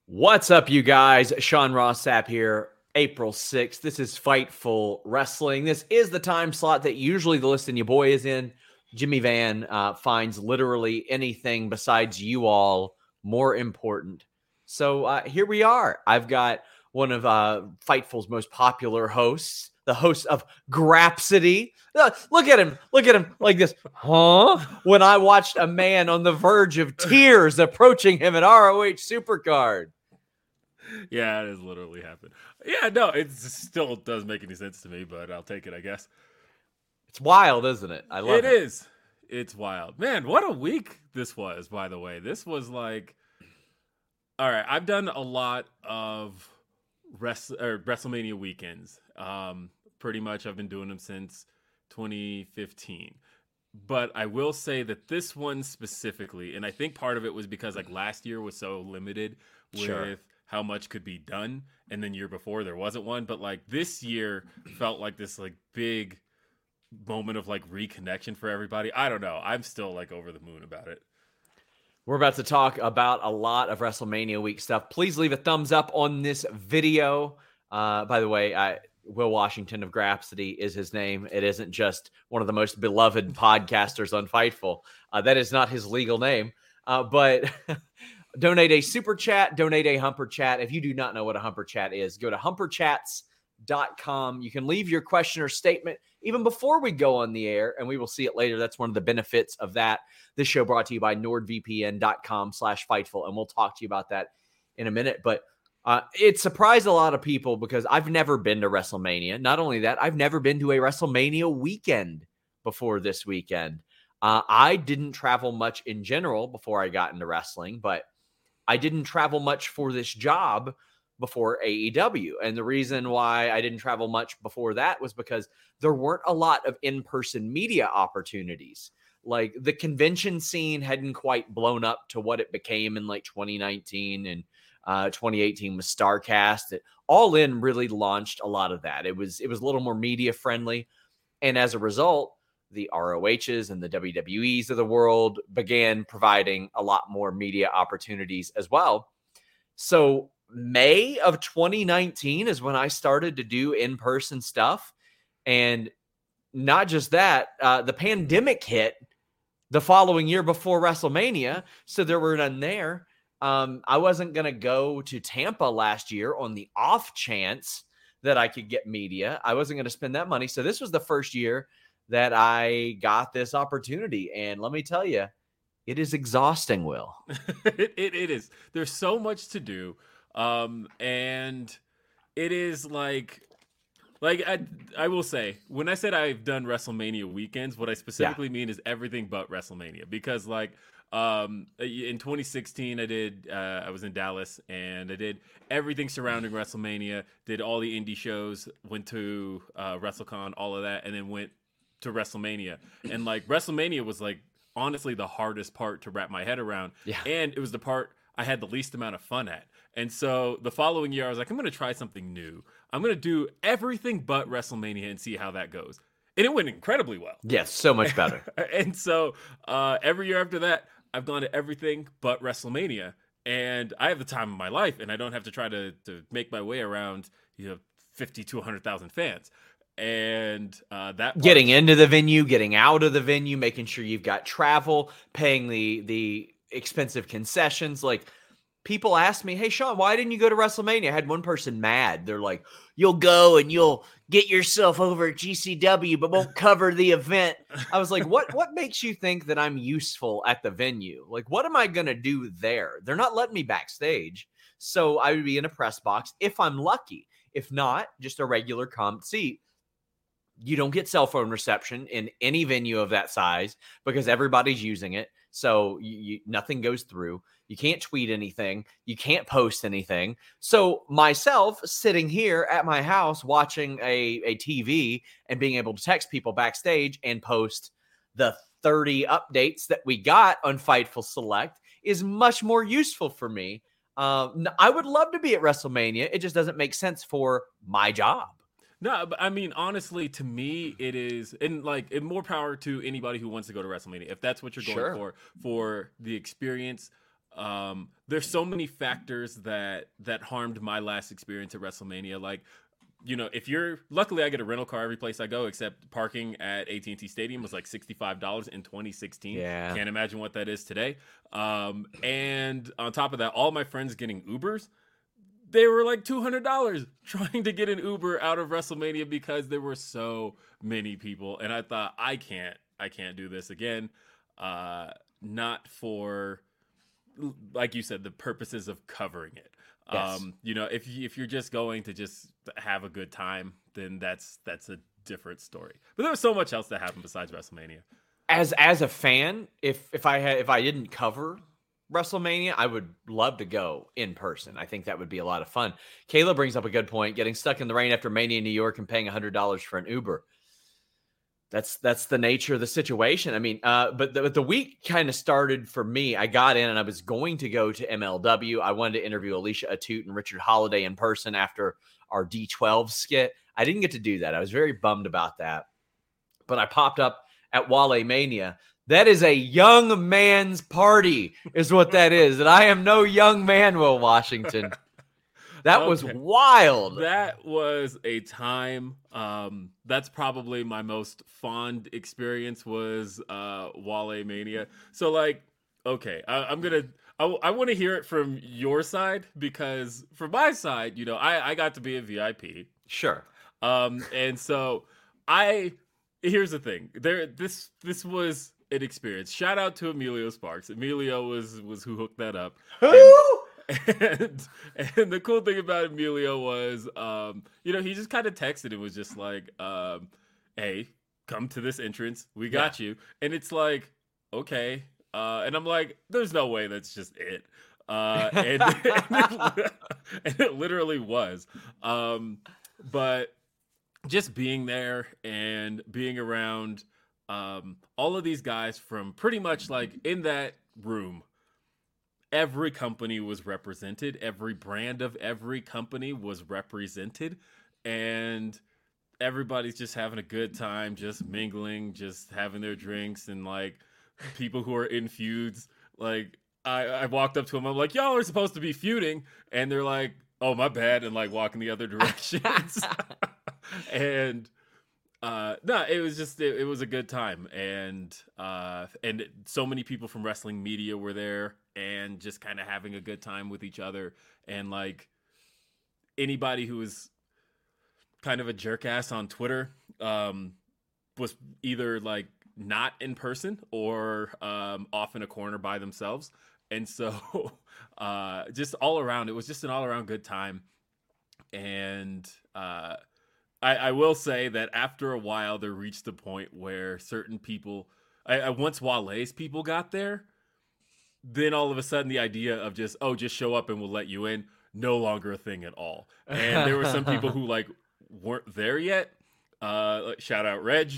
What's up, you guys? Sean Ross Sapp here. April 6th. This is Fightful Wrestling. This is the time slot that usually the Listen Your Boy is in. Jimmy Van finds literally anything besides you all more important. So here we are. I've got one of Fightful's most popular hosts, the host of Grapsity. Look at him like this. Huh? When I watched a man on the verge of tears approaching him at ROH Supercard. Yeah, it has literally happened. Yeah, no, it still doesn't make any sense to me, but I'll take it, I guess. It's wild, isn't it? I love it. It is. It's wild. Man, what a week this was, by the way. This was like... All right, I've done a lot of WrestleMania weekends. Pretty much I've been doing them since 2015. But I will say that this one specifically, and I think part of it was because like last year was so limited with how much could be done, and then year before there wasn't one. But like this year felt like this like big moment of like reconnection for everybody. I don't know. I'm still like over the moon about it. We're about to talk about a lot of WrestleMania week stuff. Please leave a thumbs up on this video. By the way, Will Washington of Grapsity is his name. It isn't just one of the most beloved podcasters on Fightful. That is not his legal name. But donate a super chat, donate a Humper Chat. If you do not know what a Humper Chat is, go to humperchats.com. You can leave your question or statement even before we go on the air, and we will see it later. That's one of the benefits of that. This show brought to you by nordvpn.com/Fightful, and we'll talk to you about that in a minute. But it surprised a lot of people because I've never been to WrestleMania. Not only that, I've never been to a WrestleMania weekend before this weekend. I didn't travel much in general before I got into wrestling, but I didn't travel much for this job before AEW. And the reason why I didn't travel much before that was because there weren't a lot of in-person media opportunities. Like the convention scene hadn't quite blown up to what it became in like 2019 and 2018 with StarCast. All In really launched a lot of that. It was a little more media friendly. And as a result, the ROHs and the WWEs of the world began providing a lot more media opportunities as well. So May of 2019 is when I started to do in-person stuff. And not just that, the pandemic hit the following year before WrestleMania. So there were none there. I wasn't going to go to Tampa last year on the off chance that I could get media. I wasn't going to spend that money. So this was the first year that I got this opportunity. And let me tell you, it is exhausting, Will. It is. There's so much to do. And it is like I will say, when I said I've done WrestleMania weekends, what I specifically mean is everything but WrestleMania. Because like in 2016, I was in Dallas and I did everything surrounding WrestleMania, did all the indie shows, went to WrestleCon, all of that, and then went to WrestleMania. And like WrestleMania was like honestly the hardest part to wrap my head around. Yeah. And it was the part I had the least amount of fun at. And so the following year I was like, I'm going to try something new. I'm going to do everything but WrestleMania and see how that goes. And it went incredibly well. Yes, so much better. And so every year after that, I've gone to everything but WrestleMania. And I have the time of my life, and I don't have to try to make my way around 50 to 100,000 fans. And that getting into the venue, getting out of the venue, making sure you've got travel, paying the expensive concessions. Like people ask me, hey, Sean, why didn't you go to WrestleMania? I had one person mad. They're like, you'll go and you'll get yourself over at GCW, but won't cover the event. I was like, what makes you think that I'm useful at the venue? Like, what am I going to do there? They're not letting me backstage. So I would be in a press box if I'm lucky. If not, just a regular comp seat. You don't get cell phone reception in any venue of that size because everybody's using it. So nothing goes through. You can't tweet anything. You can't post anything. So myself sitting here at my house watching a TV and being able to text people backstage and post the 30 updates that we got on Fightful Select is much more useful for me. I would love to be at WrestleMania. It just doesn't make sense for my job. No, but I mean, honestly, to me, it is, and like, more power to anybody who wants to go to WrestleMania. If that's what you're going for the experience There's so many factors that harmed my last experience at WrestleMania. Like, luckily I get a rental car every place I go, except parking at AT&T Stadium was like $65 in 2016. Yeah. Can't imagine what that is today. And on top of that, all my friends getting Ubers, they were like $200 trying to get an Uber out of WrestleMania because there were so many people. And I thought, I can't do this again. Not for, like you said, the purposes of covering it. Yes. If you're just going to just have a good time, then that's a different story. But there was so much else that happened besides WrestleMania. As a fan, if I didn't cover WrestleMania, I would love to go in person. I think that would be a lot of fun. Kayla brings up a good point. Getting stuck in the rain after Mania in New York and paying $100 for an Uber. That's the nature of the situation. I mean, but the week kind of started for me. I got in and I was going to go to MLW. I wanted to interview Alicia Atout and Richard Holiday in person after our D12 skit. I didn't get to do that. I was very bummed about that. But I popped up at Wale Mania. That is a young man's party, is what that is. And I am no young man, Will Washington. That was wild. That was a time. That's probably my most fond experience was Wale Mania. So like, okay, I want to hear it from your side, because from my side, I got to be a VIP. Sure. And so here's the thing. This was an experience. Shout out to Emilio Sparks. Emilio was who hooked that up. And the cool thing about Emilio was, he just kind of texted and was just like, hey, come to this entrance. We got you. And it's like, okay. And I'm like, there's no way that's just it. And it literally was. But just being there and being around all of these guys from pretty much like in that room, every company was represented. Every brand of every company was represented. And everybody's just having a good time, just mingling, just having their drinks. And like people who are in feuds, like I walked up to them. I'm like, y'all are supposed to be feuding. And they're like, oh, my bad. And like walking the other directions. And no, it was just, it was a good time. And so many people from wrestling media were there and just kind of having a good time with each other. And like anybody who was kind of a jerk ass on Twitter, was either like not in person or, off in a corner by themselves. And so, just all around, it was just an all around good time. And, I will say that after a while, there reached a point where certain people, once Wale's people got there, then all of a sudden the idea of just show up and we'll let you in, no longer a thing at all. And there were some people who like weren't there yet. Shout out Reg.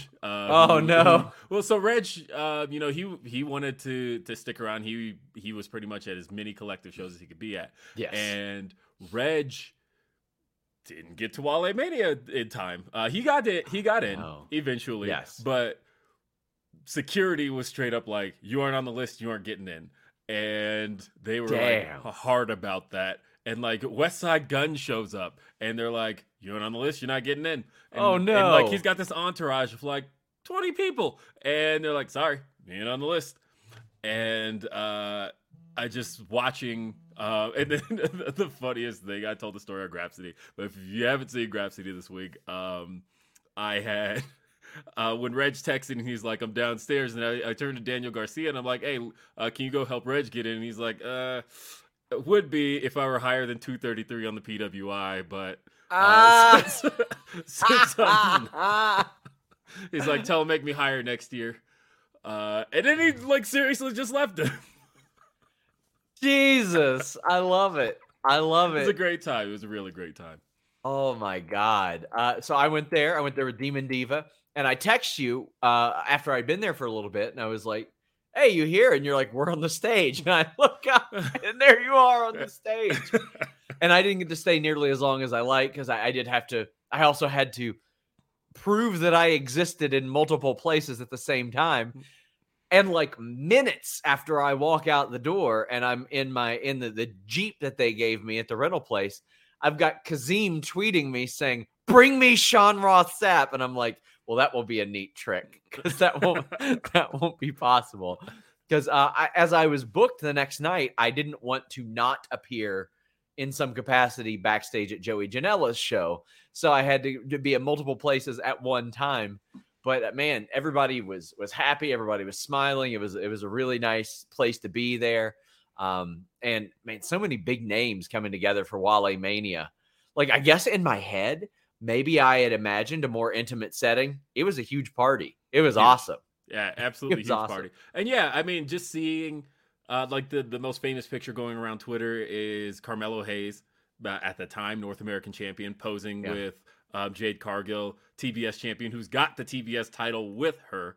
So Reg, he wanted to stick around. He was pretty much at as many collective shows as he could be at. Yes. And Reg didn't get to Wale Mania in time. He got in eventually. Yes. But security was straight up like, you aren't on the list, you aren't getting in. And they were like hard about that. And like Westside Gunn shows up and they're like, you aren't on the list, you're not getting in. And, oh no. And like he's got this entourage of like 20 people. And they're like, sorry, you ain't on the list. And I just watching, and then the funniest thing, I told the story on Grapsody, but if you haven't seen Grapsody this week, I had, when Reg texted and he's like, I'm downstairs, and I turned to Daniel Garcia and I'm like, hey, can you go help Reg get in? And he's like, it would be if I were higher than 233 on the PWI, but since he's like, tell him make me higher next year. And then he like seriously just left him. Jesus, I love it. I love it. It was a great time. It was a really great time. Oh my God. So I went there with Demon Diva, and I text you after I'd been there for a little bit, and I was like, hey, you here? And you're like, we're on the stage. And I look up and there you are on the stage. And I didn't get to stay nearly as long as I like, because I also had to prove that I existed in multiple places at the same time. And like minutes after I walk out the door and I'm in the Jeep that they gave me at the rental place, I've got Kazim tweeting me saying, "Bring me Sean Ross Sapp." And I'm like, well, that will be a neat trick because that won't be possible. Because as I was booked the next night, I didn't want to not appear in some capacity backstage at Joey Janela's show. So I had to be at multiple places at one time. But man, everybody was happy. Everybody was smiling. It was a really nice place to be there. And man, so many big names coming together for Wale Mania. Like, I guess in my head, maybe I had imagined a more intimate setting. It was a huge party. It was awesome. Yeah, absolutely huge awesome. party. And yeah, I mean, just seeing like the most famous picture going around Twitter is Carmelo Hayes, at the time North American champion, posing with Jade Cargill, TBS champion, who's got the TBS title with her.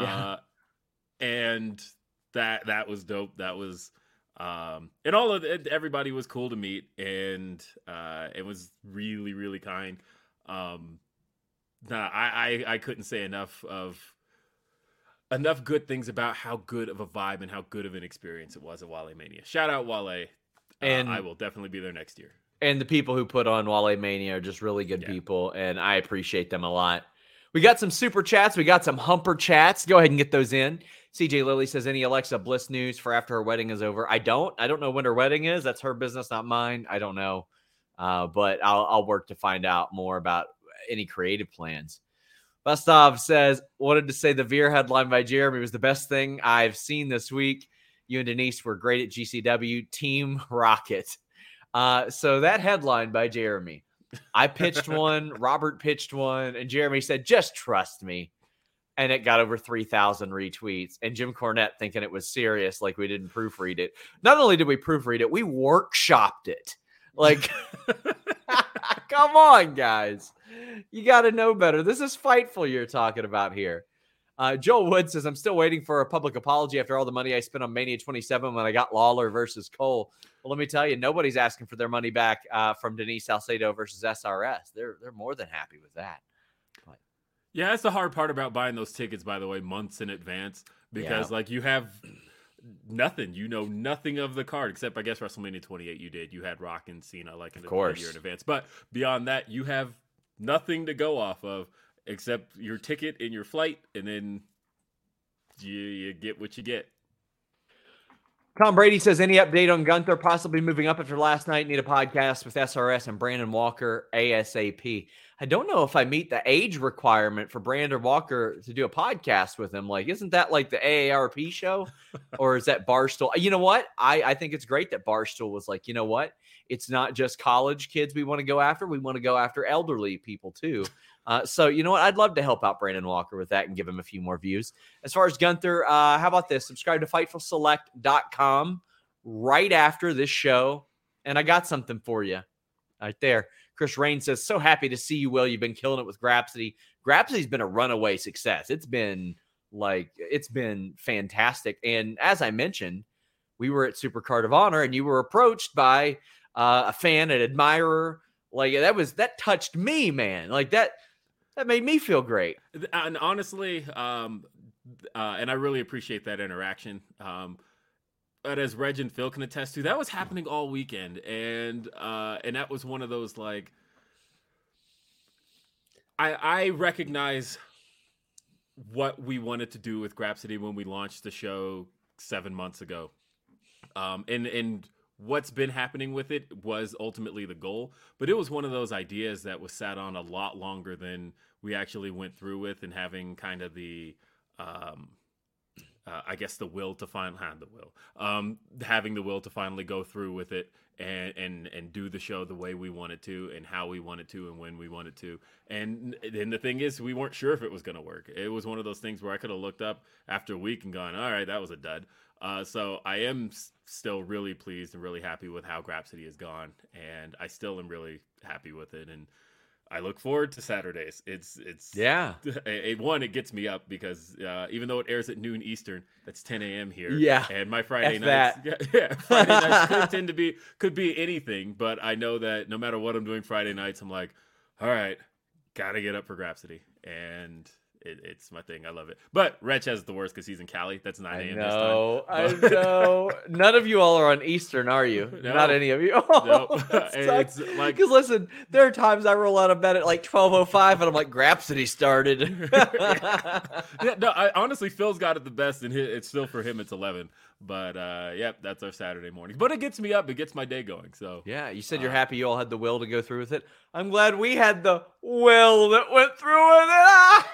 And that was dope. That was and all of it, everybody was cool to meet, and it was really, really kind. I couldn't say enough good things about how good of a vibe and how good of an experience it was at Wale Mania. Shout out Wale. And I will definitely be there next year. And the people who put on Wale Mania are just really good people, and I appreciate them a lot. We got some super chats. We got some humper chats. Go ahead and get those in. CJ Lilly says, any Alexa Bliss news for after her wedding is over? I don't know when her wedding is. That's her business, not mine. I don't know. But I'll work to find out more about any creative plans. Gustav says, wanted to say the Veer headline by Jeremy was the best thing I've seen this week. You and Denise were great at GCW. Team Rocket. So that headline by Jeremy, I pitched one, Robert pitched one, and Jeremy said, just trust me. And it got over 3,000 retweets. And Jim Cornette thinking it was serious, like we didn't proofread it. Not only did we proofread it, we workshopped it. Like, come on, guys. You got to know better. This is Fightful you're talking about here. Joel Wood says, I'm still waiting for a public apology after all the money I spent on Mania 27 when I got Lawler versus Cole. Well, let me tell you, nobody's asking for their money back from Denise Salcedo versus SRS. They're more than happy with that. But, yeah, that's the hard part about buying those tickets, by the way, months in advance, because like you have nothing. You know nothing of the card, except I guess WrestleMania 28 you did. You had Rock and Cena like a year in advance. But beyond that, you have nothing to go off of except your ticket and your flight, and then you get what you get. Tom Brady says, any update on Gunther possibly moving up after last night? Need a podcast with SRS and Brandon Walker ASAP. I don't know if I meet the age requirement for Brandon Walker to do a podcast with him. Like, isn't that like the AARP show? Or is that Barstool? You know what? I think it's great that Barstool was like, you know what? It's not just college kids we want to go after. We want to go after elderly people too. So, you know what? I'd love to help out Brandon Walker with that and give him a few more views. As far as Gunther, how about this? Subscribe to FightfulSelect.com right after this show. And I got something for you right there. Chris Rain says, so happy to see you, Will. You've been killing it with Grapsody. Grapsody's been a runaway success. It's been fantastic. And as I mentioned, we were at Supercard of Honor and you were approached by a fan, an admirer. Like that touched me, man. Like that made me feel great. And honestly, and I really appreciate that interaction. But as Reg and Phil can attest to, that was happening all weekend, and that was one of those like I recognize what we wanted to do with Grapsody when we launched the show 7 months ago, and what's been happening with it was ultimately the goal. But it was one of those ideas that was sat on a lot longer than we actually went through with, and having kind of the I guess the will to having the will to finally go through with it and do the show the way we wanted to, and how we wanted to, and when we wanted to. And the thing is, we weren't sure if it was going to work. It was one of those things where I could have looked up after a week and gone, all right, that was a dud. So I am still really pleased and really happy with how Grapsody has gone, and I still am really happy with it. And I look forward to Saturdays. It's it gets me up because even though it airs at noon Eastern, that's 10 a.m. here. Yeah, and my Friday nights, Friday nights could be anything. But I know that no matter what I'm doing Friday nights, I'm like, all right, gotta get up for Grapsody, and it's my thing. I love it. But Reg has the worst because he's in Cali. That's 9 a.m. this I time. But... know. None of you all are on Eastern, are you? No. Not any of you. Oh, Nope. it's like, because listen, there are times I roll out of bed at like 12:05, and I'm like, Grapsody started. Yeah, no, honestly, Phil's got it the best, and it's still for him. It's 11. But yep, that's our Saturday morning. But it gets me up. It gets my day going. So yeah, you said you're happy you all had the will to go through with it. I'm glad we had the will that went through with it.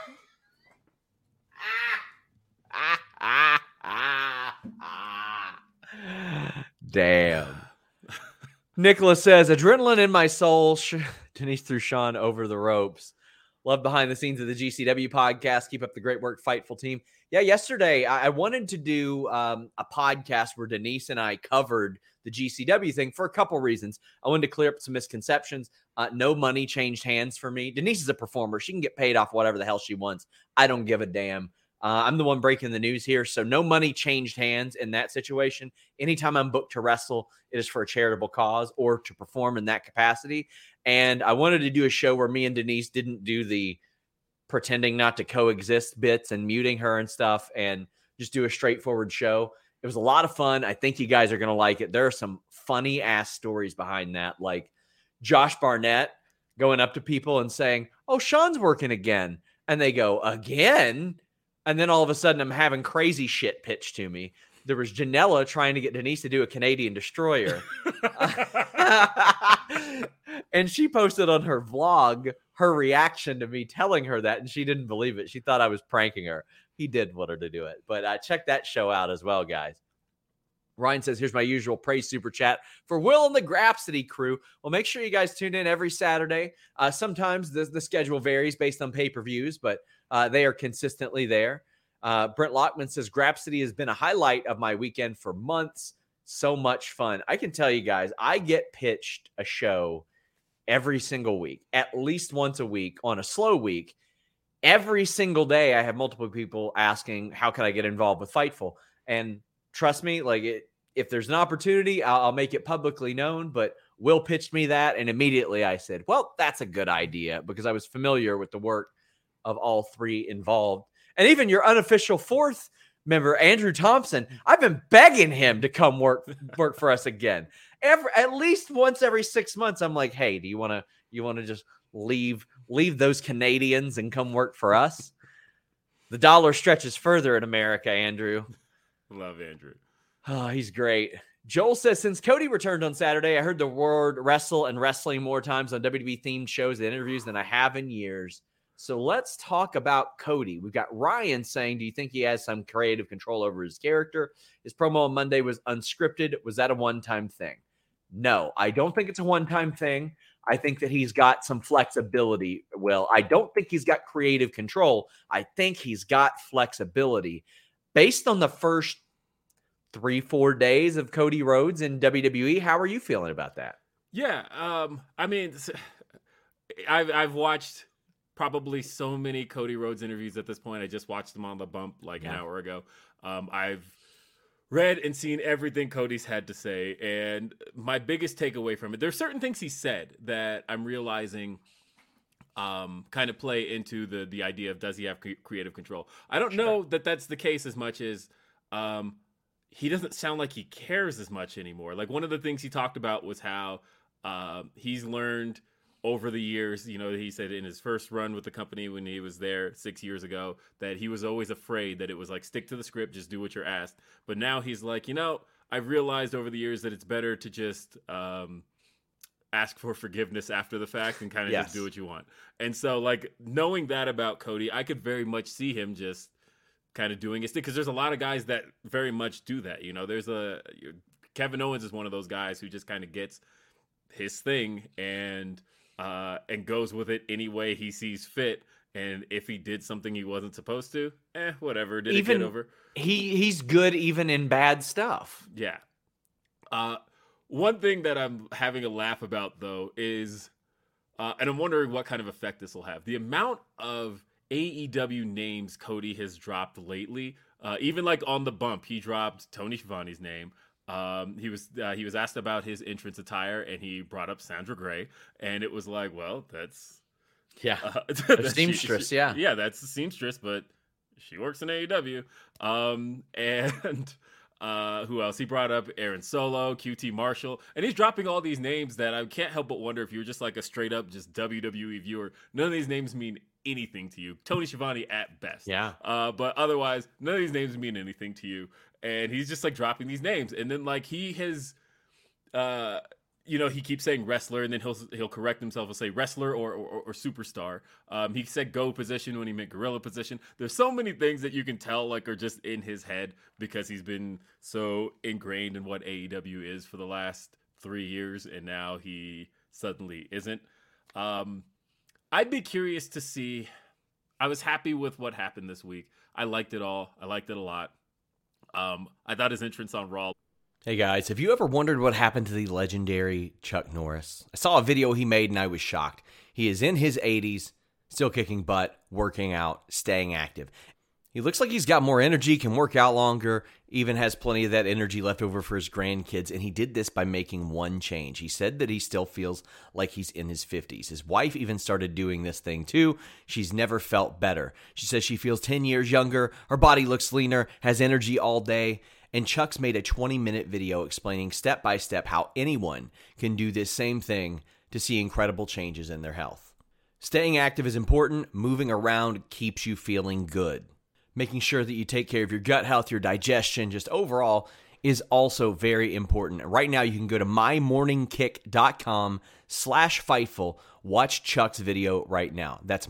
Damn. Nicholas says, adrenaline in my soul. Denise threw Sean over the ropes. Love behind the scenes of the GCW podcast. Keep up the great work, Fightful team. Yeah, yesterday I wanted to do a podcast where Denise and I covered the GCW thing for a couple reasons. I wanted to clear up some misconceptions. No money changed hands for me. Denise is a performer. She can get paid off whatever the hell she wants. I don't give a damn. I'm the one breaking the news here. So no money changed hands in that situation. Anytime I'm booked to wrestle, it is for a charitable cause or to perform in that capacity. And I wanted to do a show where me and Denise didn't do the pretending not to coexist bits and muting her and stuff, and just do a straightforward show. It was a lot of fun. I think you guys are going to like it. There are some funny ass stories behind that. Like Josh Barnett going up to people and saying, oh, Sean's working again. And they go, again? And then all of a sudden I'm having crazy shit pitched to me. There was Janela trying to get Denise to do a Canadian Destroyer. And she posted on her vlog her reaction to me telling her that, and she didn't believe it. She thought I was pranking her. He did want her to do it. But check that show out as well, guys. Ryan says, here's my usual praise super chat for Will and the Grapsody crew. Well, make sure you guys tune in every Saturday. Sometimes the schedule varies based on pay-per-views, but they are consistently there. Brent Lockman says, Grapsody has been a highlight of my weekend for months. So much fun. I can tell you guys, I get pitched a show every single week, at least once a week on a slow week. Every single day, I have multiple people asking, how can I get involved with Fightful? And trust me, if there's an opportunity, I'll make it publicly known. But Will pitched me that, and immediately I said, well, that's a good idea, because I was familiar with the work of all three involved. And even your unofficial fourth member, Andrew Thompson, I've been begging him to come work for us again. At least once every 6 months, I'm like, hey, do you want to just leave those Canadians and come work for us? The dollar stretches further in America, Andrew. Love Andrew. Oh, he's great. Joel says, since Cody returned on Saturday, I heard the word wrestle and wrestling more times on WWE-themed shows and interviews than I have in years. So let's talk about Cody. We've got Ryan saying, do you think he has some creative control over his character? His promo on Monday was unscripted. Was that a one-time thing? No, I don't think it's a one-time thing. I think that he's got some flexibility, Will. I don't think he's got creative control. I think he's got flexibility. Based on the first 3-4 days of Cody Rhodes in WWE, how are you feeling about that? Yeah, I mean, I've watched probably so many Cody Rhodes interviews at this point. I just watched them on the bump an hour ago. I've read and seen everything Cody's had to say, and my biggest takeaway from it, there's certain things he said that I'm realizing kind of play into the idea of, does he have creative control? I don't know that that's the case as much as he doesn't sound like he cares as much anymore. Like, one of the things he talked about was how he's learned over the years, he said in his first run with the company when he was there 6 years ago, that he was always afraid that it was like, stick to the script, just do what you're asked. But now he's like, I've realized over the years that it's better to just ask for forgiveness after the fact and kind of just do what you want. And so, like, knowing that about Cody, I could very much see him just kind of doing his thing, because there's a lot of guys that very much do that. There's Kevin Owens is one of those guys who just kind of gets his thing and goes with it any way he sees fit. And if he did something he wasn't supposed to, whatever. Did it get over? He's good even in bad stuff. Yeah. One thing that I'm having a laugh about, though, is, and I'm wondering what kind of effect this will have, the amount of AEW names Cody has dropped lately. Even like on the bump, he dropped Tony Schiavone's name. He was asked about his entrance attire, and he brought up Sandra Gray, and it was like, well, that's Yeah. That Seamstress, yeah. Yeah, that's the seamstress, but she works in AEW. And who else? He brought up Aaron Solo, QT Marshall, and he's dropping all these names that I can't help but wonder if you're just like a straight up just WWE viewer. None of these names mean anything to you. Tony Schiavone at best. Yeah. But otherwise, none of these names mean anything to you. And he's just like dropping these names. And then like he has he keeps saying wrestler, and then he'll correct himself and say wrestler or superstar. He said go position when he meant gorilla position. There's so many things that you can tell like are just in his head because he's been so ingrained in what AEW is for the last 3 years, and now he suddenly isn't. I'd be curious to see. I was happy with what happened this week. I liked it all. I liked it a lot. I thought his entrance on Raw. Hey guys, have you ever wondered what happened to the legendary Chuck Norris? I saw a video he made and I was shocked. He is in his 80s, still kicking butt, working out, staying active. He looks like he's got more energy, can work out longer, even has plenty of that energy left over for his grandkids, and he did this by making one change. He said that he still feels like he's in his 50s. His wife even started doing this thing too. She's never felt better. She says she feels 10 years younger, her body looks leaner, has energy all day. And Chuck's made a 20-minute video explaining step by step how anyone can do this same thing to see incredible changes in their health. Staying active is important. Moving around keeps you feeling good. Making sure that you take care of your gut health, your digestion, just overall is also very important. Right now, you can go to mymorningkick.com/Fightful. Watch Chuck's video right now. That's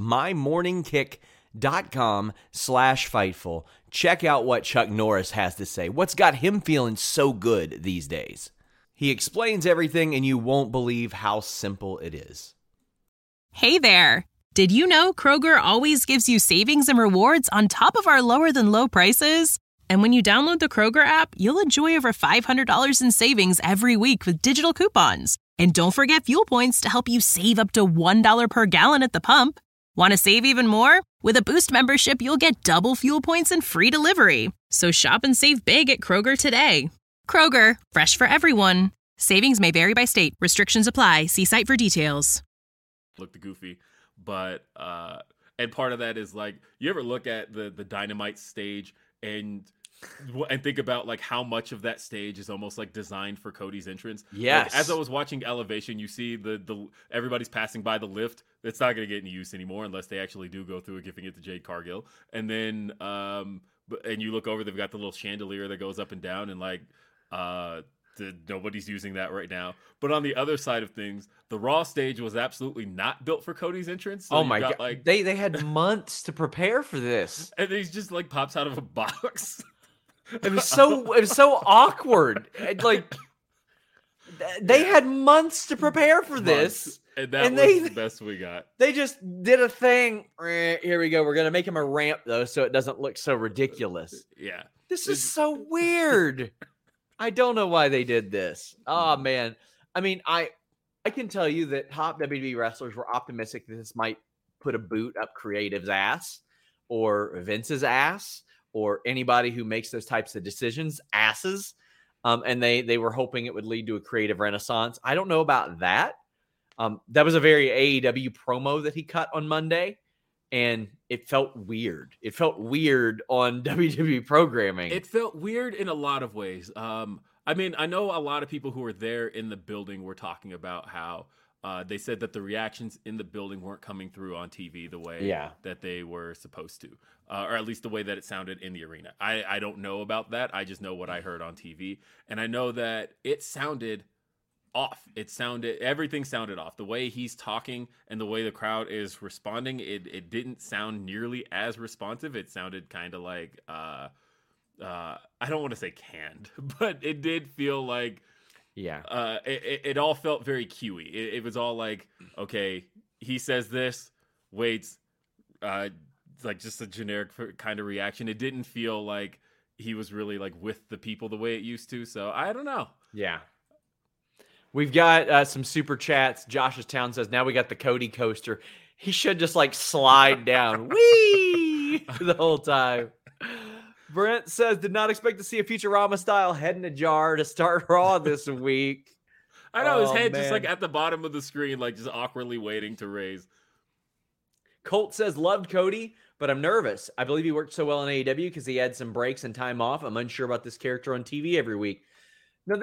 mymorningkick.com/Fightful. Check out what Chuck Norris has to say. What's got him feeling so good these days? He explains everything, and you won't believe how simple it is. Hey there. Did you know Kroger always gives you savings and rewards on top of our lower-than-low prices? And when you download the Kroger app, you'll enjoy over $500 in savings every week with digital coupons. And don't forget fuel points to help you save up to $1 per gallon at the pump. Want to save even more? With a Boost membership, you'll get double fuel points and free delivery. So shop and save big at Kroger today. Kroger, fresh for everyone. Savings may vary by state. Restrictions apply. See site for details. Looked goofy, but and part of that is like you ever look at the Dynamite stage and think about like how much of that stage is almost like designed for Cody's entrance. Yes. Like, as I was watching Elevation, you see the everybody's passing by the lift. It's not going to get any use anymore unless they actually do go through it, giving it to Jade Cargill. And then and you look over, they've got the little chandelier that goes up and down, and like nobody's using that right now. But on the other side of things, the Raw stage was absolutely not built for Cody's entrance. So oh my God. Like, they had months to prepare for this. And he's just like pops out of a box. It was so awkward. Like they had months to prepare for this. And that was the best we got. They just did a thing. Here we go. We're going to make him a ramp though, so it doesn't look so ridiculous. Yeah. This is so weird. I don't know why they did this. Oh man. I mean, I can tell you that top WWE wrestlers were optimistic that this might put a boot up Creative's ass or Vince's ass or anybody who makes those types of decisions asses. And they were hoping it would lead to a creative renaissance. I don't know about that. That was a very AEW promo that he cut on Monday, and it felt weird. It felt weird on WWE programming. It felt weird in a lot of ways. I mean, I know a lot of people who were there in the building were talking about how they said that the reactions in the building weren't coming through on TV the way that they were supposed to, or at least the way that it sounded in the arena. I don't know about that. I just know what I heard on TV. And I know that it sounded off. Everything sounded off. The way he's talking and the way the crowd is responding, it didn't sound nearly as responsive. It sounded kind of like, I don't want to say canned, but it did feel like, it all felt very cuey. It was all like, okay, he says this, waits, like just a generic kind of reaction. It didn't feel like he was really like with the people the way it used to. So I don't know. Yeah. We've got some super chats. Josh's Town says, now we got the Cody coaster. He should just like slide down. Whee! The whole time. Brent says, did not expect to see a Futurama style head in a jar to start Raw this week. I know his head just like at the bottom of the screen, like just awkwardly waiting to raise. Colt says, loved Cody, but I'm nervous. I believe he worked so well in AEW because he had some breaks and time off. I'm unsure about this character on TV every week. No,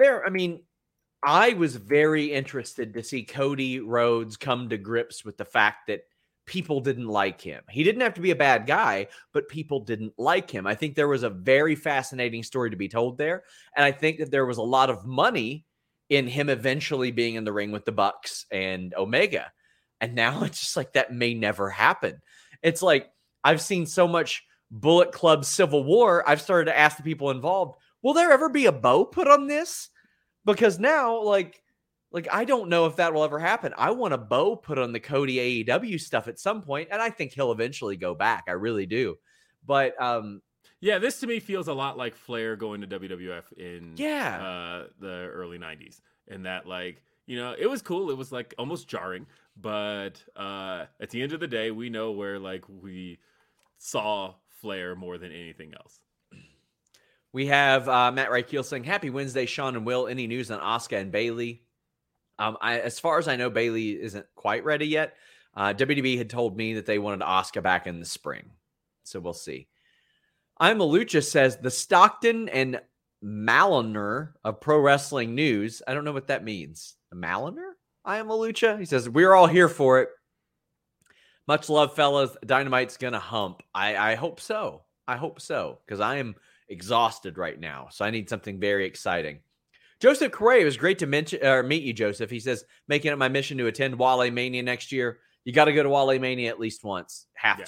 I was very interested to see Cody Rhodes come to grips with the fact that people didn't like him. He didn't have to be a bad guy, but people didn't like him. I think there was a very fascinating story to be told there. And I think that there was a lot of money in him eventually being in the ring with the Bucks and Omega. And now it's just like that may never happen. It's like I've seen so much Bullet Club Civil War. I've started to ask the people involved, will there ever be a bow put on this? Because now, like I don't know if that will ever happen. I want a bow put on the Cody AEW stuff at some point, and I think he'll eventually go back. I really do. But yeah, this to me feels a lot like Flair going to WWF in the early 90s. And that, like, you know, it was cool. It was like almost jarring. But at the end of the day, we know where like we saw Flair more than anything else. We have Matt Reichel saying, happy Wednesday, Sean and Will. Any news on Asuka and Bayley? As far as I know, Bayley isn't quite ready yet. WWE had told me that they wanted Asuka back in the spring. So we'll see. I'm a Lucha says, the Stockton and Maliner of Pro Wrestling News. I don't know what that means. The Maliner? I am a Lucha. He says, we're all here for it. Much love, fellas. Dynamite's going to hump. I hope so. I hope so. Because I am exhausted right now. So I need something very exciting. Joseph Correa, it was great to meet you, Joseph. He says, making it my mission to attend Wale Mania next year. You got to go to Wale Mania at least once. Have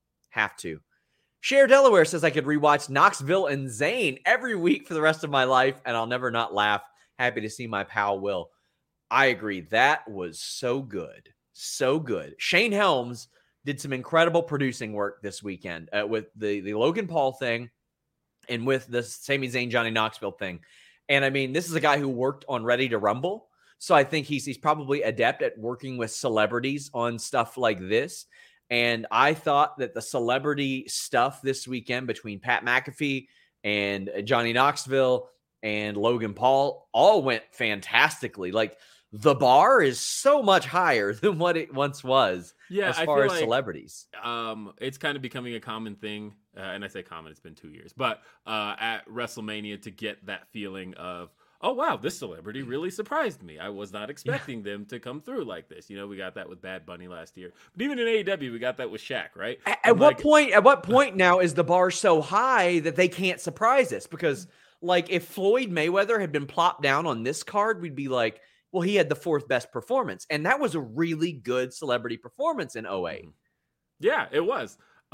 to. Cher Delaware says I could rewatch Knoxville and Zayn every week for the rest of my life, and I'll never not laugh. Happy to see my pal Will. I agree. That was so good. So good. Shane Helms did some incredible producing work this weekend with the Logan Paul thing and with the Sami Zayn, Johnny Knoxville thing. And I mean, this is a guy who worked on Ready to Rumble. So I think he's probably adept at working with celebrities on stuff like this. And I thought that the celebrity stuff this weekend between Pat McAfee and Johnny Knoxville and Logan Paul all went fantastically. Like, the bar is so much higher than what it once was. Yeah, as far as celebrities. It's kind of becoming a common thing. And I say common, it's been 2 years. But at WrestleMania to get that feeling of, oh, wow, this celebrity really surprised me. I was not expecting them to come through like this. You know, we got that with Bad Bunny last year. But even in AEW, we got that with Shaq, right? At what point now is the bar so high that they can't surprise us? Because, like, if Floyd Mayweather had been plopped down on this card, we'd be like, well, he had the fourth best performance. And that was a really good celebrity performance in 08. Yeah, it was.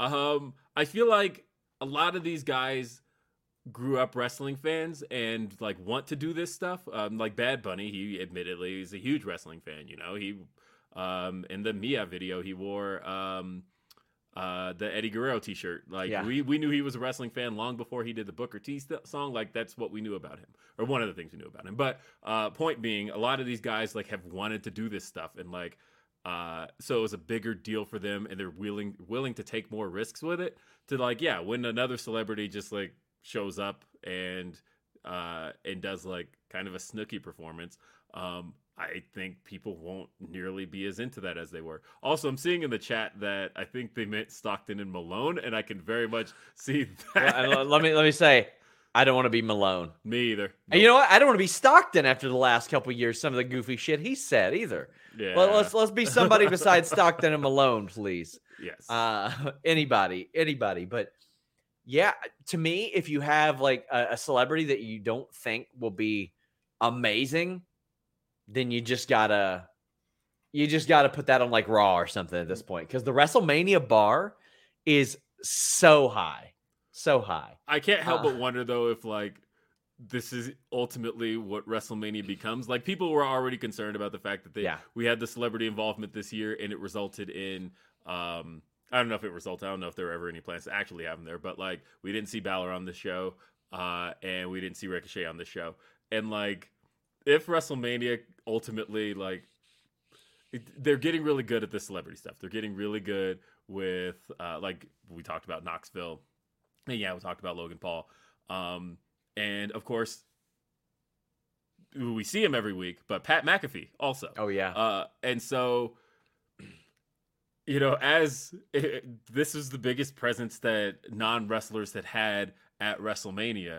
I feel like a lot of these guys grew up wrestling fans and like want to do this stuff. Like Bad Bunny, he admittedly is a huge wrestling fan. You know, he in the Mia video, he wore the Eddie Guerrero t-shirt. Like we knew he was a wrestling fan long before he did the Booker T song. Like that's what we knew about him, or one of the things we knew about him. But point being, a lot of these guys like have wanted to do this stuff, and like so it was a bigger deal for them, and they're willing to take more risks with it. To like, yeah, when another celebrity just like shows up and does like kind of a snooky performance, I think people won't nearly be as into that as they were. Also, I'm seeing in the chat that I think they meant Stockton and Malone, and I can very much see that. Well, let me say, I don't want to be Malone. Me either. Nope. And you know what? I don't want to be Stockton after the last couple of years. Some of the goofy shit he said either. Yeah. Well, let's be somebody besides Stockton and Malone, please. Yes. Anybody. But yeah, to me, if you have like a celebrity that you don't think will be amazing, then you just gotta put that on like Raw or something at this point, because the WrestleMania bar is so high. I can't help but wonder though if like this is ultimately what WrestleMania becomes. Like, people were already concerned about the fact that we had the celebrity involvement this year, and it resulted in I don't know if there were ever any plans to actually have him there, but like we didn't see Balor on the show, and we didn't see Ricochet on the show, and like if WrestleMania ultimately, like, they're getting really good at the celebrity stuff. They're getting really good with, like, we talked about Knoxville. And yeah, we talked about Logan Paul. And, of course, we see him every week, but Pat McAfee also. Oh, yeah. And so You know, this is the biggest presence that non-wrestlers had at WrestleMania.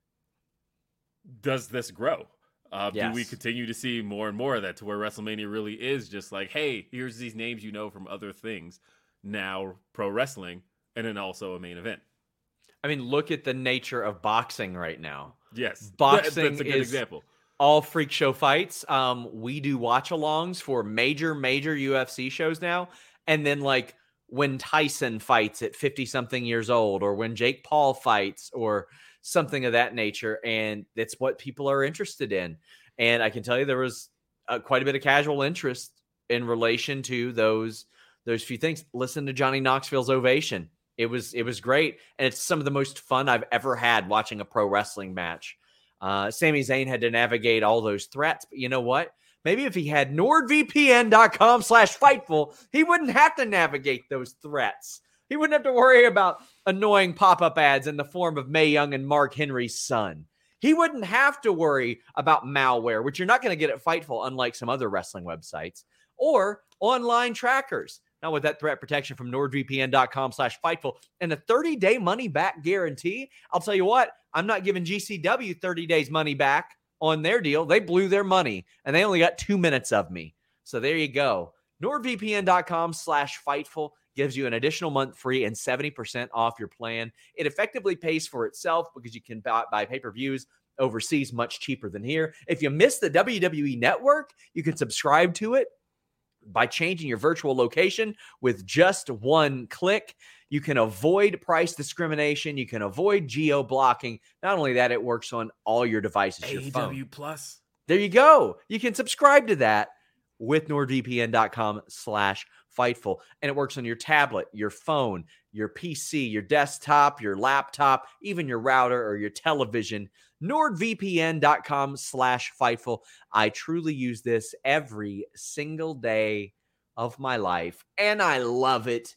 Does this grow? Yes. Do we continue to see more and more of that to where WrestleMania really is just like, hey, here's these names you know from other things, now pro wrestling, and then also a main event? I mean, look at the nature of boxing right now. Yes. Boxing that's a good is example. all freak show fights. We do watch-alongs for major UFC shows now. And then like when Tyson fights at 50-something years old, or when Jake Paul fights, or something of that nature. And it's what people are interested in. And I can tell you there was quite a bit of casual interest in relation to those few things. Listen to Johnny Knoxville's ovation. It was great. And it's some of the most fun I've ever had watching a pro wrestling match. Sami Zayn had to navigate all those threats, but you know what? Maybe if he had NordVPN.com/Fightful, he wouldn't have to navigate those threats. He wouldn't have to worry about annoying pop-up ads in the form of Mae Young and Mark Henry's son. He wouldn't have to worry about malware, which you're not going to get at Fightful, unlike some other wrestling websites, or online trackers. Now, with that threat protection from NordVPN.com/Fightful and a 30-day money-back guarantee, I'll tell you what, I'm not giving GCW 30 days money back on their deal. They blew their money, and they only got 2 minutes of me. So there you go. NordVPN.com/Fightful gives you an additional month free and 70% off your plan. It effectively pays for itself because you can buy pay-per-views overseas much cheaper than here. If you miss the WWE Network, you can subscribe to it by changing your virtual location with just one click. You can avoid price discrimination. You can avoid geo-blocking. Not only that, it works on all your devices. AEW Plus. There you go. You can subscribe to that with NordVPN.com/Fightful. And it works on your tablet, your phone, your PC, your desktop, your laptop, even your router or your television. NordVPN.com/Fightful. I truly use this every single day of my life, and I love it.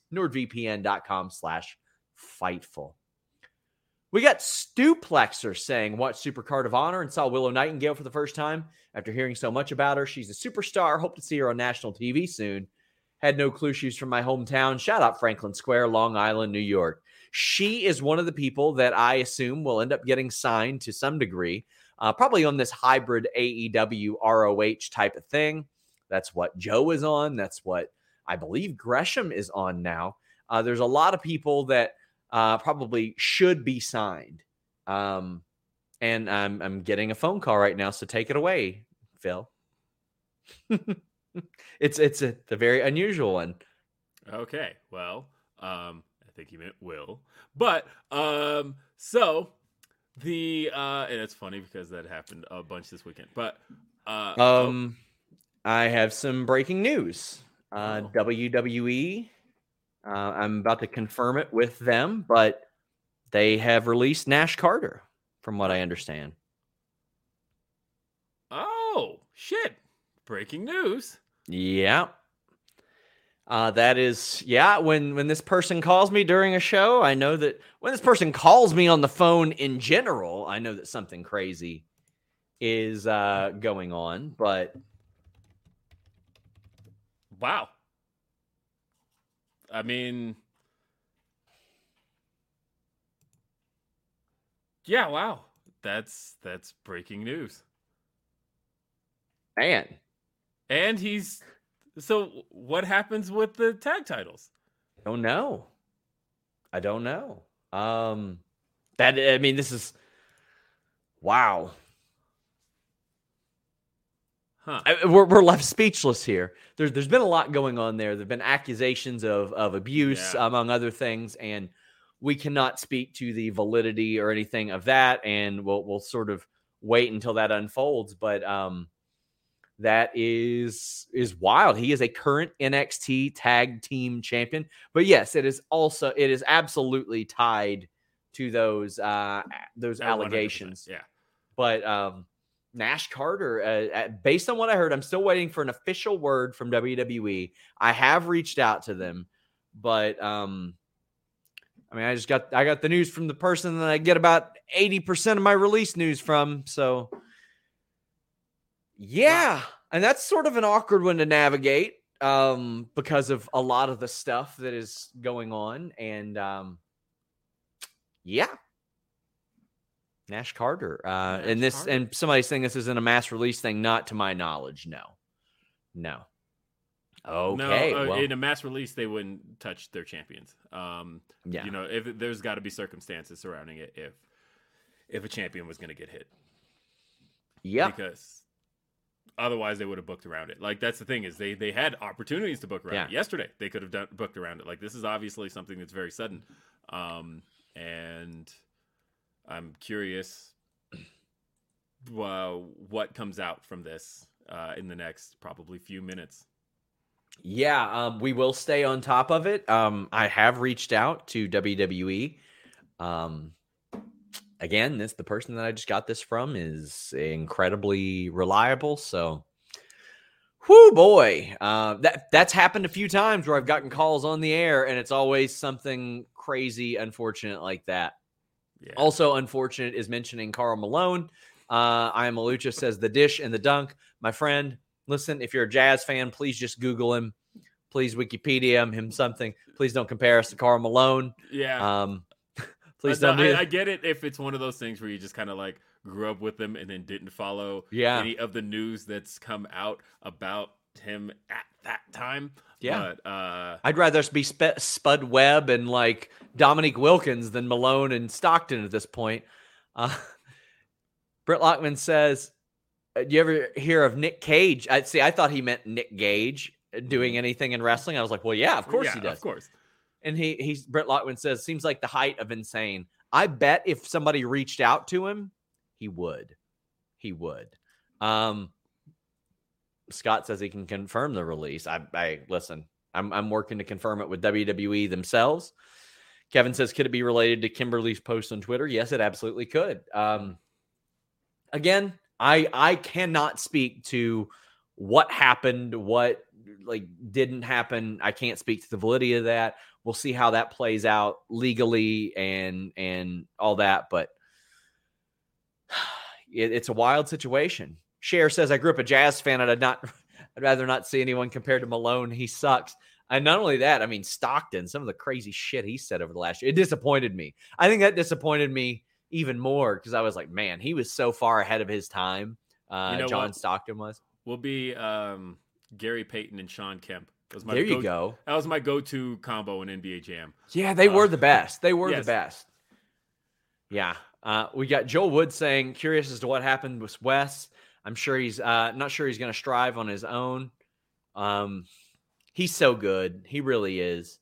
NordVPN.com/Fightful. We got Stuplexer saying, watch Supercard of Honor and saw Willow Nightingale for the first time after hearing so much about her. She's a superstar. Hope to see her on national TV soon. Had no clue she was from my hometown. Shout out Franklin Square, Long Island, New York. She is one of the people that I assume will end up getting signed to some degree, probably on this hybrid AEW ROH type of thing. That's what Joe is on. That's what I believe Gresham is on now. There's a lot of people that probably should be signed. And I'm getting a phone call right now, so take it away, Phil. It's a very unusual one. Okay, well, I think he meant Will. But so the and it's funny because that happened a bunch this weekend. But I have some breaking news. WWE. I'm about to confirm it with them, but they have released Nash Carter, from what I understand. Oh, shit. Breaking news. Yeah. That is, when this person calls me during a show, I know that when this person calls me on the phone in general, I know that something crazy is going on, but. Wow. I mean, yeah, wow. That's breaking news. Man. And so what happens with the tag titles? I don't know. This is wow. Huh. We're left speechless here. There's been a lot going on there. There've been accusations of abuse, among other things, and we cannot speak to the validity or anything of that. And we'll sort of wait until that unfolds. But that is wild. He is a current NXT Tag Team Champion. But yes, it is absolutely tied to those allegations. 100%, yeah. But Nash Carter, based on what I heard, I'm still waiting for an official word from WWE. I have reached out to them, but I got the news from the person that I get about 80% of my release news from. So yeah, and that's sort of an awkward one to navigate. because of a lot of the stuff that is going on. And yeah. Nash Carter. And somebody's saying this isn't a mass release thing. Not to my knowledge. No. Okay. No, well, in a mass release, they wouldn't touch their champions. Yeah. If there's got to be circumstances surrounding it if a champion was going to get hit. Yeah. Because otherwise they would have booked around it. Like, that's the thing, is they had opportunities to book around it. Yesterday they could have booked around it. Like, this is obviously something that's very sudden. And I'm curious what comes out from this in the next probably few minutes. Yeah, we will stay on top of it. I have reached out to WWE. Again, the person that I just got this from is incredibly reliable. So, whoo boy, that's happened a few times where I've gotten calls on the air, and it's always something crazy, unfortunate like that. Yeah. Also unfortunate is mentioning Karl Malone. I am Malucha says the dish and the dunk. My friend, listen, if you're a Jazz fan, please just Google him. Please Wikipedia him something. Please don't compare us to Karl Malone. Yeah. Please don't do I get it if it's one of those things where you just kind of like grew up with him and then didn't follow any of the news that's come out about him at that time. Yeah. But, I'd rather be Spud Webb and like Dominique Wilkins than Malone and Stockton at this point. Britt Lockman says, do you ever hear of Nick Cage? I thought he meant Nick Gage doing anything in wrestling. I was like, well, yeah, of course he does. Of course. And Britt Lockman says, seems like the height of insane. I bet if somebody reached out to him, he would. Scott says he can confirm the release. I listen, I'm working to confirm it with WWE themselves. Kevin says, could it be related to Kimberly's post on Twitter? Yes, it absolutely could. Again, I cannot speak to what happened, what didn't happen. I can't speak to the validity of that. We'll see how that plays out legally and all that. But it's a wild situation. Cher says, I grew up a Jazz fan and I'd rather not see anyone compared to Malone. He sucks. And not only that, I mean, Stockton, some of the crazy shit he said over the last year, it disappointed me. I think that disappointed me even more because I was like, man, he was so far ahead of his time. John Stockton was. Will be Gary Payton and Sean Kemp. There you go. That was my go-to combo in NBA Jam. Yeah, they were the best. They were the best. Yeah. We got Joel Wood saying, curious as to what happened with Wes. I'm sure he's not sure he's going to strive on his own. He's so good. He really is.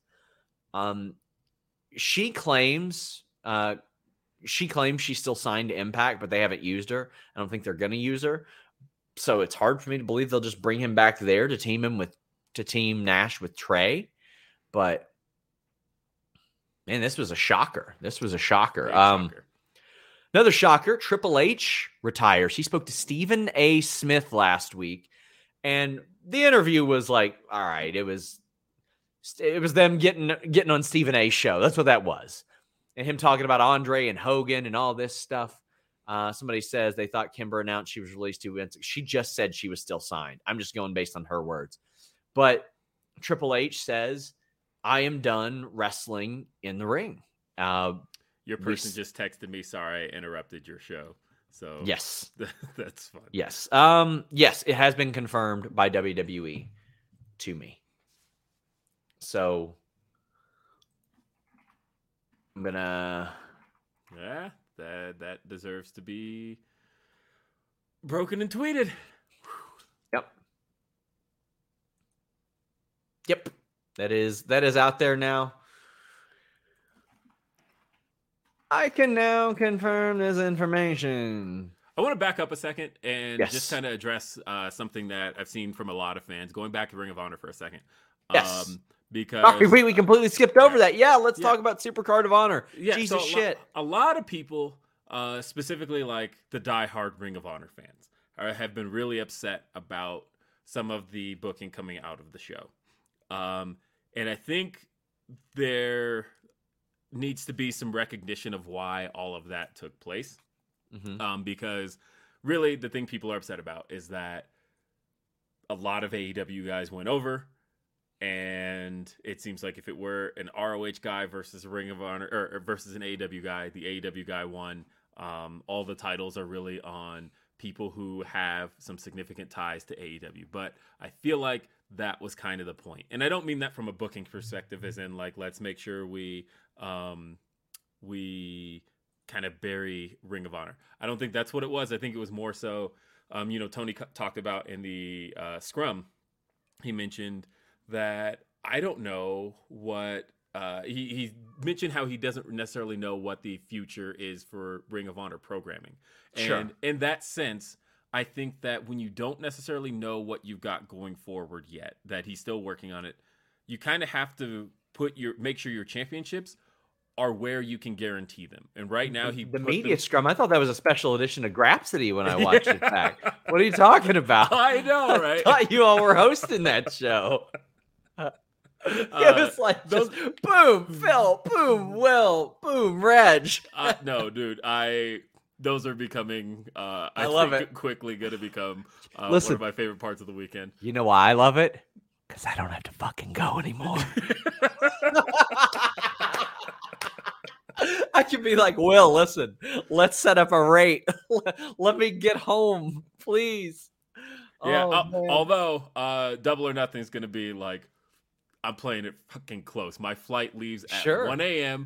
She claims she's still signed to Impact, but they haven't used her. I don't think they're going to use her. So it's hard for me to believe they'll just bring him back there to team Nash with Trey. But man, this was a shocker. Another shocker, Triple H retires. He spoke to Stephen A. Smith last week, and the interview was like, all right, it was them getting on Stephen A.'s show. That's what that was. And him talking about Andre and Hogan and all this stuff. Somebody says they thought Kimber announced she was released 2 weeks. She just said she was still signed. I'm just going based on her words. But Triple H says, I am done wrestling in the ring. Your person just texted me, sorry I interrupted your show. So yes, that's fun. Yes. Yes, it has been confirmed by WWE to me. So I'm gonna. Yeah, that deserves to be broken and tweeted. Yep. That is out there now. I can now confirm this information. I want to back up a second and yes. just kind of address something that I've seen from a lot of fans. Going back to Ring of Honor for a second. Yes. Because we completely skipped over that. Yeah, let's talk about Supercard of Honor. Yeah, Jesus shit. A lot of people, specifically like the diehard Ring of Honor fans, have been really upset about some of the booking coming out of the show. And I think there needs to be some recognition of why all of that took place. Mm-hmm. Because really the thing people are upset about is that a lot of AEW guys went over And it seems like if it were an ROH guy versus a Ring of Honor or versus an AEW guy, the AEW guy won. All the titles are really on people who have some significant ties to AEW. But I feel like that was kind of the point. And I don't mean that from a booking perspective, as in like, let's make sure we kind of bury Ring of Honor. I don't think that's what it was. I think it was more so, Tony talked about in the scrum, he mentioned that I don't know what he mentioned how he doesn't necessarily know what the future is for Ring of Honor programming. And Sure. in that sense, I think that when you don't necessarily know what you've got going forward yet, that he's still working on it, you kind of have to make sure your championships are where you can guarantee them. And right now the media scrum, I thought that was a special edition of Grapsody when I watched it back. What are you talking about? I know, right? I thought you all were hosting that show. It was like just boom, Phil, boom, Will, boom, Reg. No, dude, those are becoming, I love think it. Quickly going to become one Listen. of my favorite parts of the weekend. You know why I love it? Because I don't have to fucking go anymore. I can be like, Will, listen, let's set up a rate. Let me get home, please. Yeah, Oh, man. although Double or Nothing is going to be like, I'm playing it fucking close. My flight leaves at Sure. 1 a.m.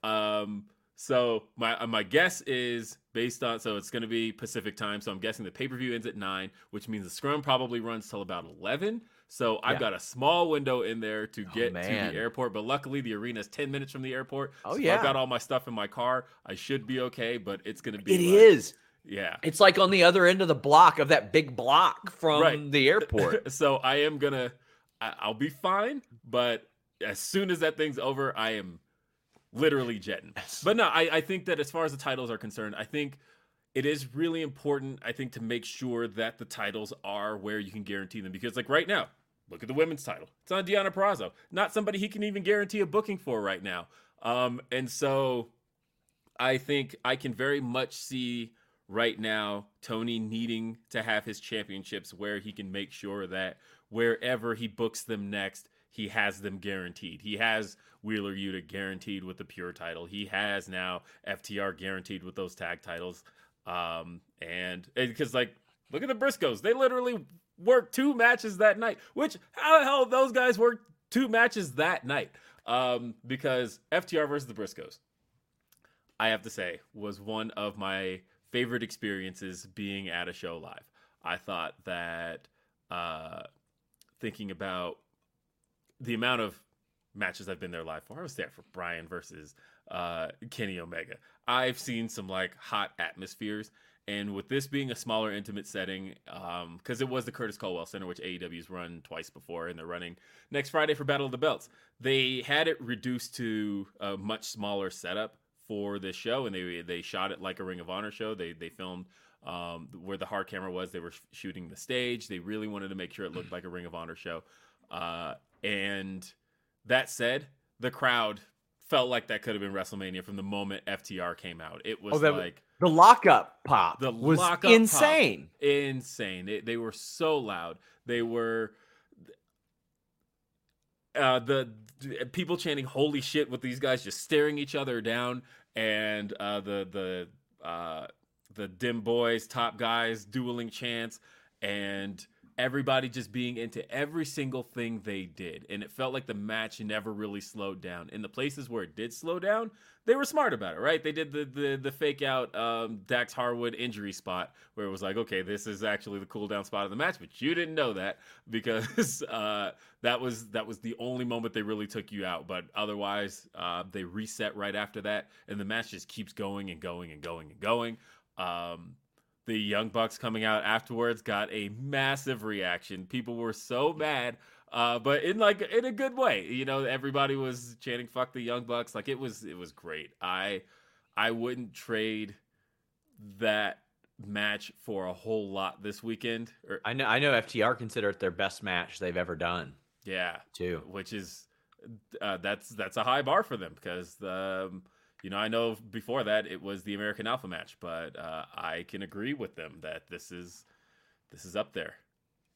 So my guess is based on, so it's going to be Pacific time. So I'm guessing the pay-per-view ends at 9, which means the scrum probably runs till about 11. So I've got a small window in there to get to the airport. But luckily the arena is 10 minutes from the airport. Oh, so yeah. I've got all my stuff in my car. I should be okay, but it's going to be. It is. Yeah. It's like on the other end of the block of that big block from the airport. So I am going to, I'll be fine. But as soon as that thing's over, I am literally jetting. But no, I think that as far as the titles are concerned, I think it is really important, I think, to make sure that the titles are where you can guarantee them. Because like right now, look at the women's title. It's on Deonna Purrazzo. Not somebody he can even guarantee a booking for right now. And so I think I can very much see right now Tony needing to have his championships where he can make sure that wherever he books them next, he has them guaranteed. He has Wheeler Yuta guaranteed with the Pure title. He has now FTR guaranteed with those tag titles. And because like, look at the Briscoes. They literally worked 2 matches that night, which how the hell those guys worked 2 matches that night? Because FTR versus the Briscoes, I have to say, was one of my favorite experiences being at a show live. I thought that, thinking about the amount of matches I've been there live for, I was there for Bryan versus Kenny Omega. I've seen some like hot atmospheres, and with this being a smaller, intimate setting, because it was the Curtis Culwell Center, which AEW's run twice before, and they're running next Friday for Battle of the Belts. They had it reduced to a much smaller setup for this show, and they shot it like a Ring of Honor show. They filmed where the hard camera was. They were shooting the stage. They really wanted to make sure it looked like a Ring of Honor show. And that said, the crowd felt like that could have been WrestleMania from the moment FTR came out. It was like the lockup pop was insane. Pop, insane. They were so loud. They were the people chanting "Holy shit" with these guys just staring each other down, and the Dim Boys, top guys dueling chants, and everybody just being into every single thing they did. And it felt like the match never really slowed down. In the places where it did slow down, they were smart about it, right? They did the fake out Dax Harwood injury spot where it was like, okay, this is actually the cool down spot of the match, but you didn't know that because that was the only moment they really took you out. But otherwise, they reset right after that, and the match just keeps going and going and going and going. The Young Bucks coming out afterwards got a massive reaction. People were so mad, but in a good way. You know, everybody was chanting "fuck the Young Bucks." Like it was great. I wouldn't trade that match for a whole lot this weekend. I know FTR consider it their best match they've ever done. Yeah, too. Which is that's a high bar for them because I know before that it was the American Alpha match, but I can agree with them that this is up there.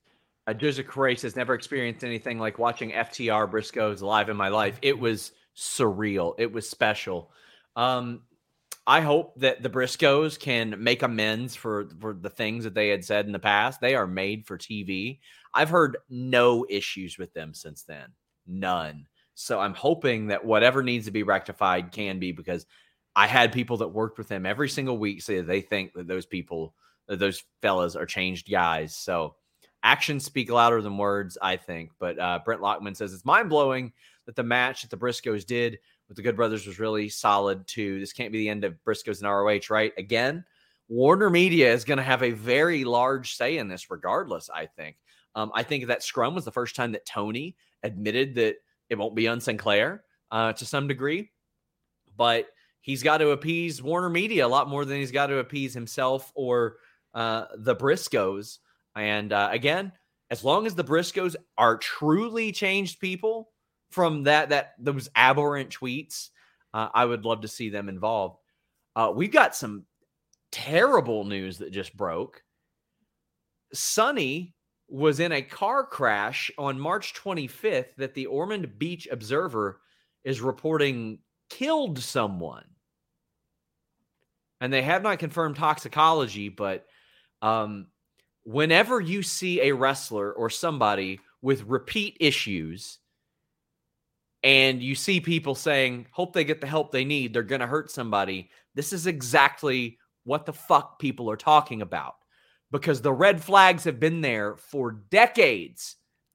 Joseph Correa says, never experienced anything like watching FTR Briscoes live in my life. It was surreal. It was special. I hope that the Briscoes can make amends for the things that they had said in the past. They are made for TV. I've heard no issues with them since then. None. So I'm hoping that whatever needs to be rectified can be, because I had people that worked with them every single week say they think that those fellas are changed guys. So actions speak louder than words, I think. But Brent Lockman says it's mind-blowing that the match that the Briscoes did with the Good Brothers was really solid too. This can't be the end of Briscoes and ROH, right? Again, Warner Media is going to have a very large say in this regardless, I think. I think that scrum was the first time that Tony admitted that it won't be on Sinclair to some degree. But he's got to appease Warner Media a lot more than he's got to appease himself or the Briscoes. And again, as long as the Briscoes are truly changed people from those aberrant tweets, I would love to see them involved. We've got some terrible news that just broke. Sonny was in a car crash on March 25th that the Ormond Beach Observer is reporting killed someone. And they have not confirmed toxicology, but whenever you see a wrestler or somebody with repeat issues and you see people saying, hope they get the help they need, they're going to hurt somebody, this is exactly what the fuck people are talking about. Because the red flags have been there for decades.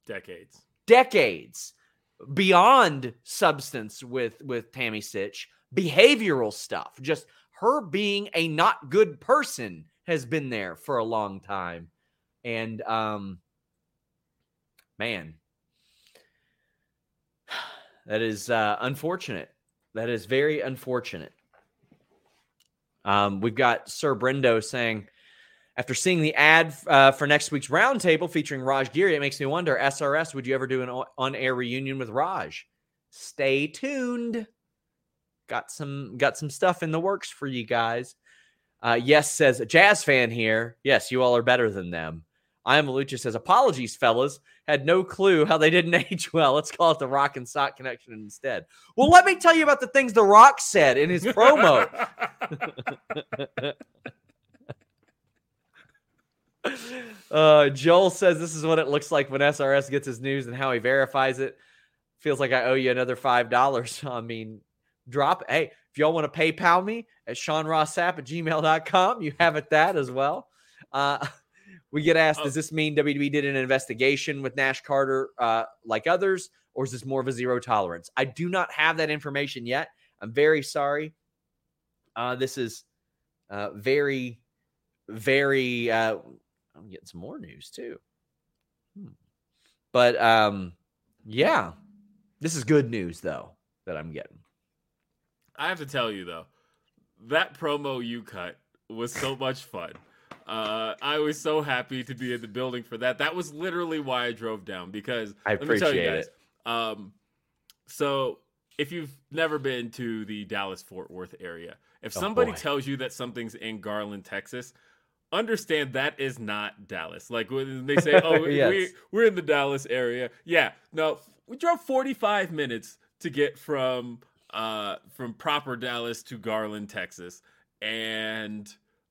Beyond substance with Tammy Sitch, behavioral stuff, just her being a not good person has been there for a long time. And, man, that is unfortunate. That is very unfortunate. We've got Sir Brendo saying, after seeing the ad for next week's roundtable featuring Raj Giri, it makes me wonder, SRS, would you ever do an on-air reunion with Raj? Stay tuned. Got some stuff in the works for you guys. Yes says, a Jazz fan here. Yes, you all are better than them. I am Malucha says, apologies, fellas. Had no clue how they didn't age well. Let's call it the Rock and Sock connection instead. Well, let me tell you about the things The Rock said in his promo. Joel says this is what it looks like when SRS gets his news and how he verifies it. Feels like I owe you another $5. I mean, hey, if y'all want to PayPal me at SeanRossSapp@gmail.com, you have it that as well. We get asked, does this mean WWE did an investigation with Nash Carter like others, or is this more of a zero tolerance? I do not have that information yet. I'm very sorry. This is very, very... I'm getting some more news too. But yeah, this is good news though that I'm getting. I have to tell you though, that promo you cut was so much fun. I was so happy to be in the building for that. That was literally why I drove down, because I appreciate it. So if you've never been to the Dallas-Fort Worth area, if somebody tells you that something's in Garland, Texas, understand that is not Dallas. Like when they say, "Oh, yes. we're in the Dallas area," yeah, no, we drove 45 minutes to get from proper Dallas to Garland, Texas, and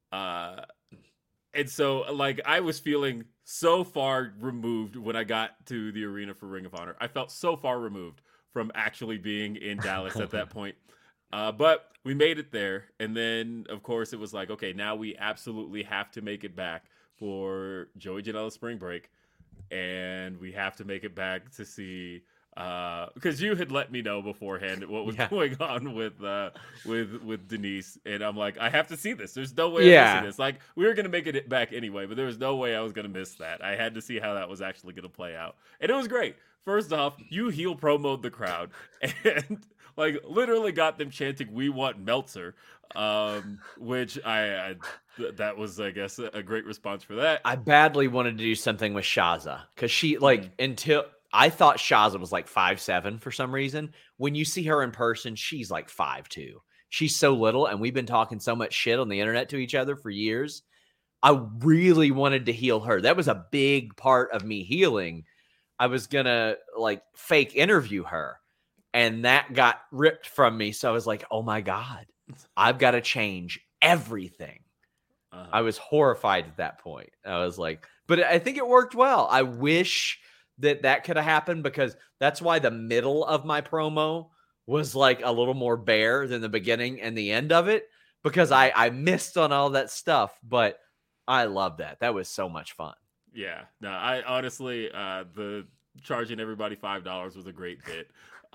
so like I was feeling so far removed when I got to the arena for Ring of Honor. I felt so far removed from actually being in Dallas at that point. But we made it there. And then, of course, it was like, okay, now we absolutely have to make it back for Joey Janela's spring break. And we have to make it back to see, because you had let me know beforehand what was going on with Denise. And I'm like, I have to see this. There's no way I'm missing this. Like, we were going to make it back anyway, but there was no way I was going to miss that. I had to see how that was actually going to play out. And it was great. First off, you heel promoted the crowd and like literally got them chanting, "We want Meltzer," which that was, I guess, a great response for that. I badly wanted to do something with Shaza because she until I thought Shaza was like 5'7" for some reason. When you see her in person, she's like 5'2". She's so little, and we've been talking so much shit on the internet to each other for years. I really wanted to heal her. That was a big part of me healing. I was going to like fake interview her, and that got ripped from me. So I was like, oh my God, I've got to change everything. I was horrified at that point. I was like, but I think it worked well. I wish that could have happened, because that's why the middle of my promo was like a little more bare than the beginning and the end of it, because I missed on all that stuff. But I love that. That was so much fun. Yeah. No, I honestly, the charging everybody $5 was a great bit.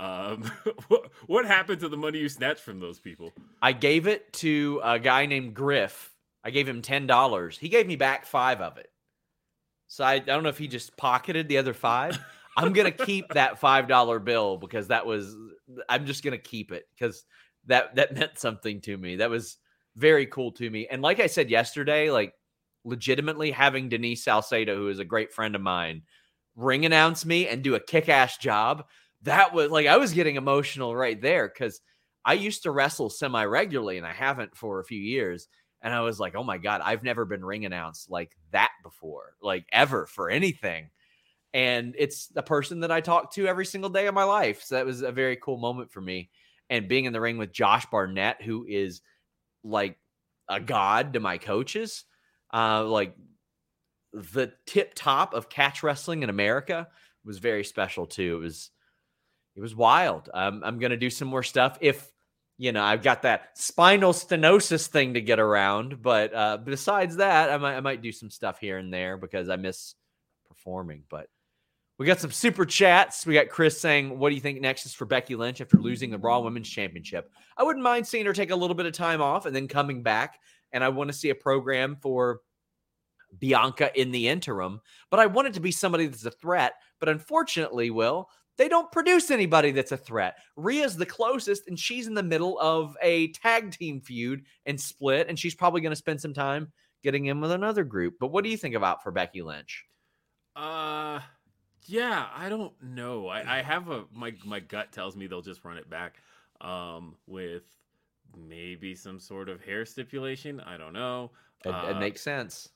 What happened to the money you snatched from those people? I gave it to a guy named Griff. I gave him $10. He gave me back 5 of it. So I don't know if he just pocketed the other 5. I'm going to keep that $5 bill, because I'm just going to keep it, because that meant something to me. That was very cool to me. And like I said yesterday, like legitimately having Denise Salcedo, who is a great friend of mine, ring announce me and do a kick-ass job, that was like, I was getting emotional right there, because I used to wrestle semi-regularly and I haven't for a few years. And I was like, oh my God, I've never been ring announced like that before, like ever, for anything. And it's the person that I talk to every single day of my life. So that was a very cool moment for me. And being in the ring with Josh Barnett, who is like a god to my coaches, like the tip top of catch wrestling in America, was very special too. It was wild. I'm going to do some more stuff if, I've got that spinal stenosis thing to get around. But besides that, I might do some stuff here and there, because I miss performing. But we got some super chats. We got Chris saying, what do you think next is for Becky Lynch after losing the Raw Women's Championship? I wouldn't mind seeing her take a little bit of time off and then coming back. And I want to see a program for Bianca in the interim. But I want it to be somebody that's a threat. But unfortunately, Will, they don't produce anybody that's a threat. Rhea's the closest, and she's in the middle of a tag team feud and split, and she's probably going to spend some time getting in with another group. But what do you think about for Becky Lynch? Yeah, I don't know. I have my gut tells me they'll just run it back with maybe some sort of hair stipulation. I don't know. It makes sense.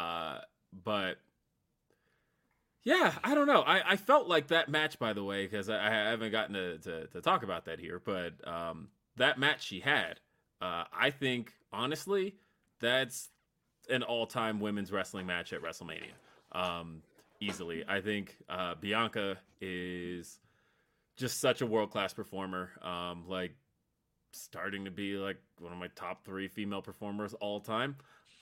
But yeah, I don't know. I felt like that match, by the way, because I haven't gotten to talk about that here, but that match she had, I think, honestly, that's an all-time women's wrestling match at WrestleMania. Easily. I think Bianca is just such a world-class performer, like starting to be like one of my top 3 female performers all time.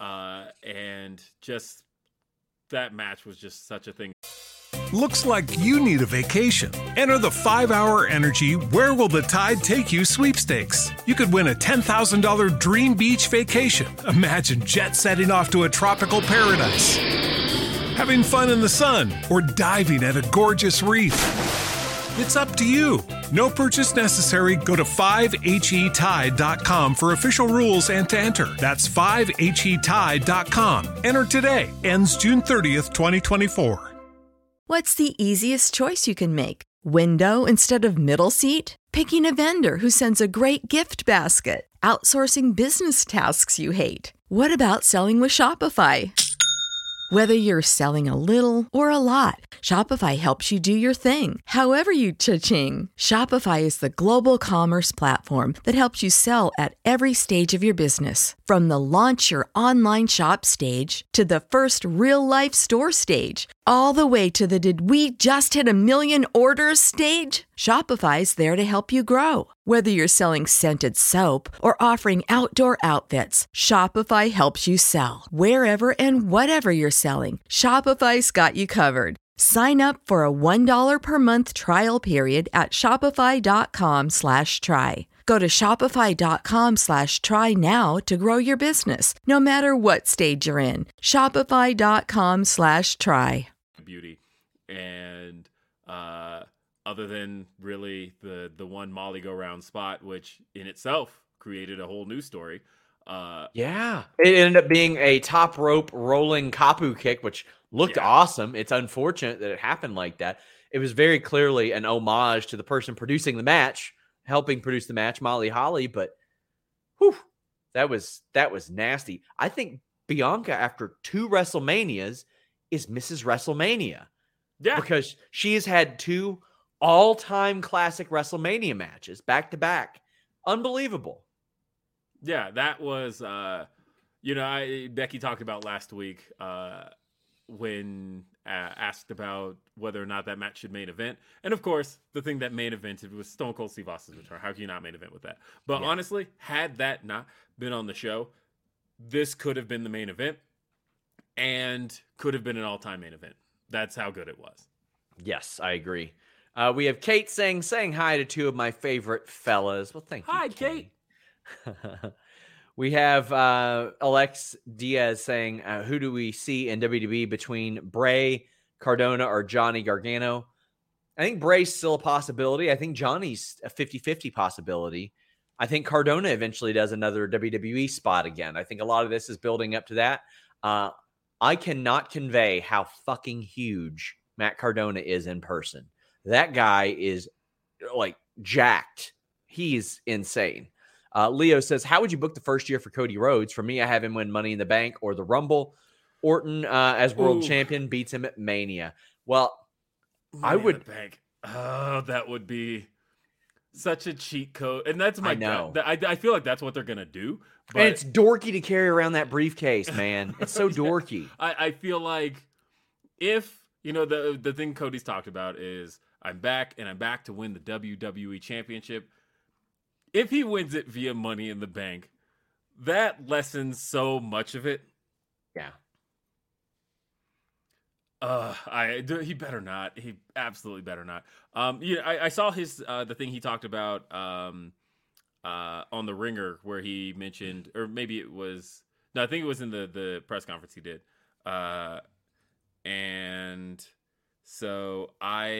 And just that match was just such a thing. Looks like you need a vacation. Enter the 5-Hour Energy Where Will the Tide Take You sweepstakes. You could win a $10,000 dream beach vacation. Imagine jet setting off to a tropical paradise, having fun in the sun, or diving at a gorgeous reef. It's up to you. No purchase necessary. Go to 5HETide.com for official rules and to enter. That's 5HETide.com. Enter today. Ends June 30th, 2024. What's the easiest choice you can make? Window instead of middle seat? Picking a vendor who sends a great gift basket? Outsourcing business tasks you hate? What about selling with Shopify? Whether you're selling a little or a lot, Shopify helps you do your thing, however you cha-ching. Shopify is the global commerce platform that helps you sell at every stage of your business. From the launch your online shop stage to the first real-life store stage, all the way to the did we just hit 1 million orders stage. Shopify's there to help you grow. Whether you're selling scented soap or offering outdoor outfits, Shopify helps you sell. Wherever and whatever you're selling, Shopify's got you covered. Sign up for a $1 per month trial period at shopify.com/try. Go to shopify.com/try now to grow your business, no matter what stage you're in. Shopify.com/try. Beauty. And other than really the one Molly go round spot, which in itself created a whole new story. Yeah. It ended up being a top rope rolling Kapu kick, which looked awesome. It's unfortunate that it happened like that. It was very clearly an homage to the person producing the match, helping produce the match, Molly Holly. But whew, that was nasty. I think Bianca, after 2 WrestleManias, is Mrs. WrestleMania. Yeah. Because she has had 2 all-time classic WrestleMania matches back to back. Unbelievable. Yeah, that was, Becky talked about last week when asked about whether or not that match should main event. And of course, the thing that main evented was Stone Cold Steve Austin's return. How can you not main event with that? But honestly, had that not been on the show, this could have been the main event and could have been an all-time main event. That's how good it was. Yes, I agree. We have Kate saying hi to 2 of my favorite fellas. Well, thank you. Hi, Kate. We have Alex Diaz saying, who do we see in WWE between Bray, Cardona, or Johnny Gargano? I think Bray's still a possibility. I think Johnny's a 50-50 possibility. I think Cardona eventually does another WWE spot again. I think a lot of this is building up to that. I cannot convey how fucking huge Matt Cardona is in person. That guy is like jacked. He's insane. Leo says, how would you book the first year for Cody Rhodes? For me, I have him win Money in the Bank or the Rumble. Orton as world champion beats him at Mania. Well, I would. Bank. Oh, that would be such a cheat code. And that's my. I know. I feel like that's what they're gonna do. But and it's dorky to carry around that briefcase, man. It's so dorky. I feel like if the thing Cody's talked about is I'm back to win the WWE Championship. If he wins it via Money in the Bank, that lessens so much of it. Yeah. He better not. He absolutely better not. I saw his the thing he talked about on the Ringer where he mentioned, or maybe it was I think it was in the press conference he did. And so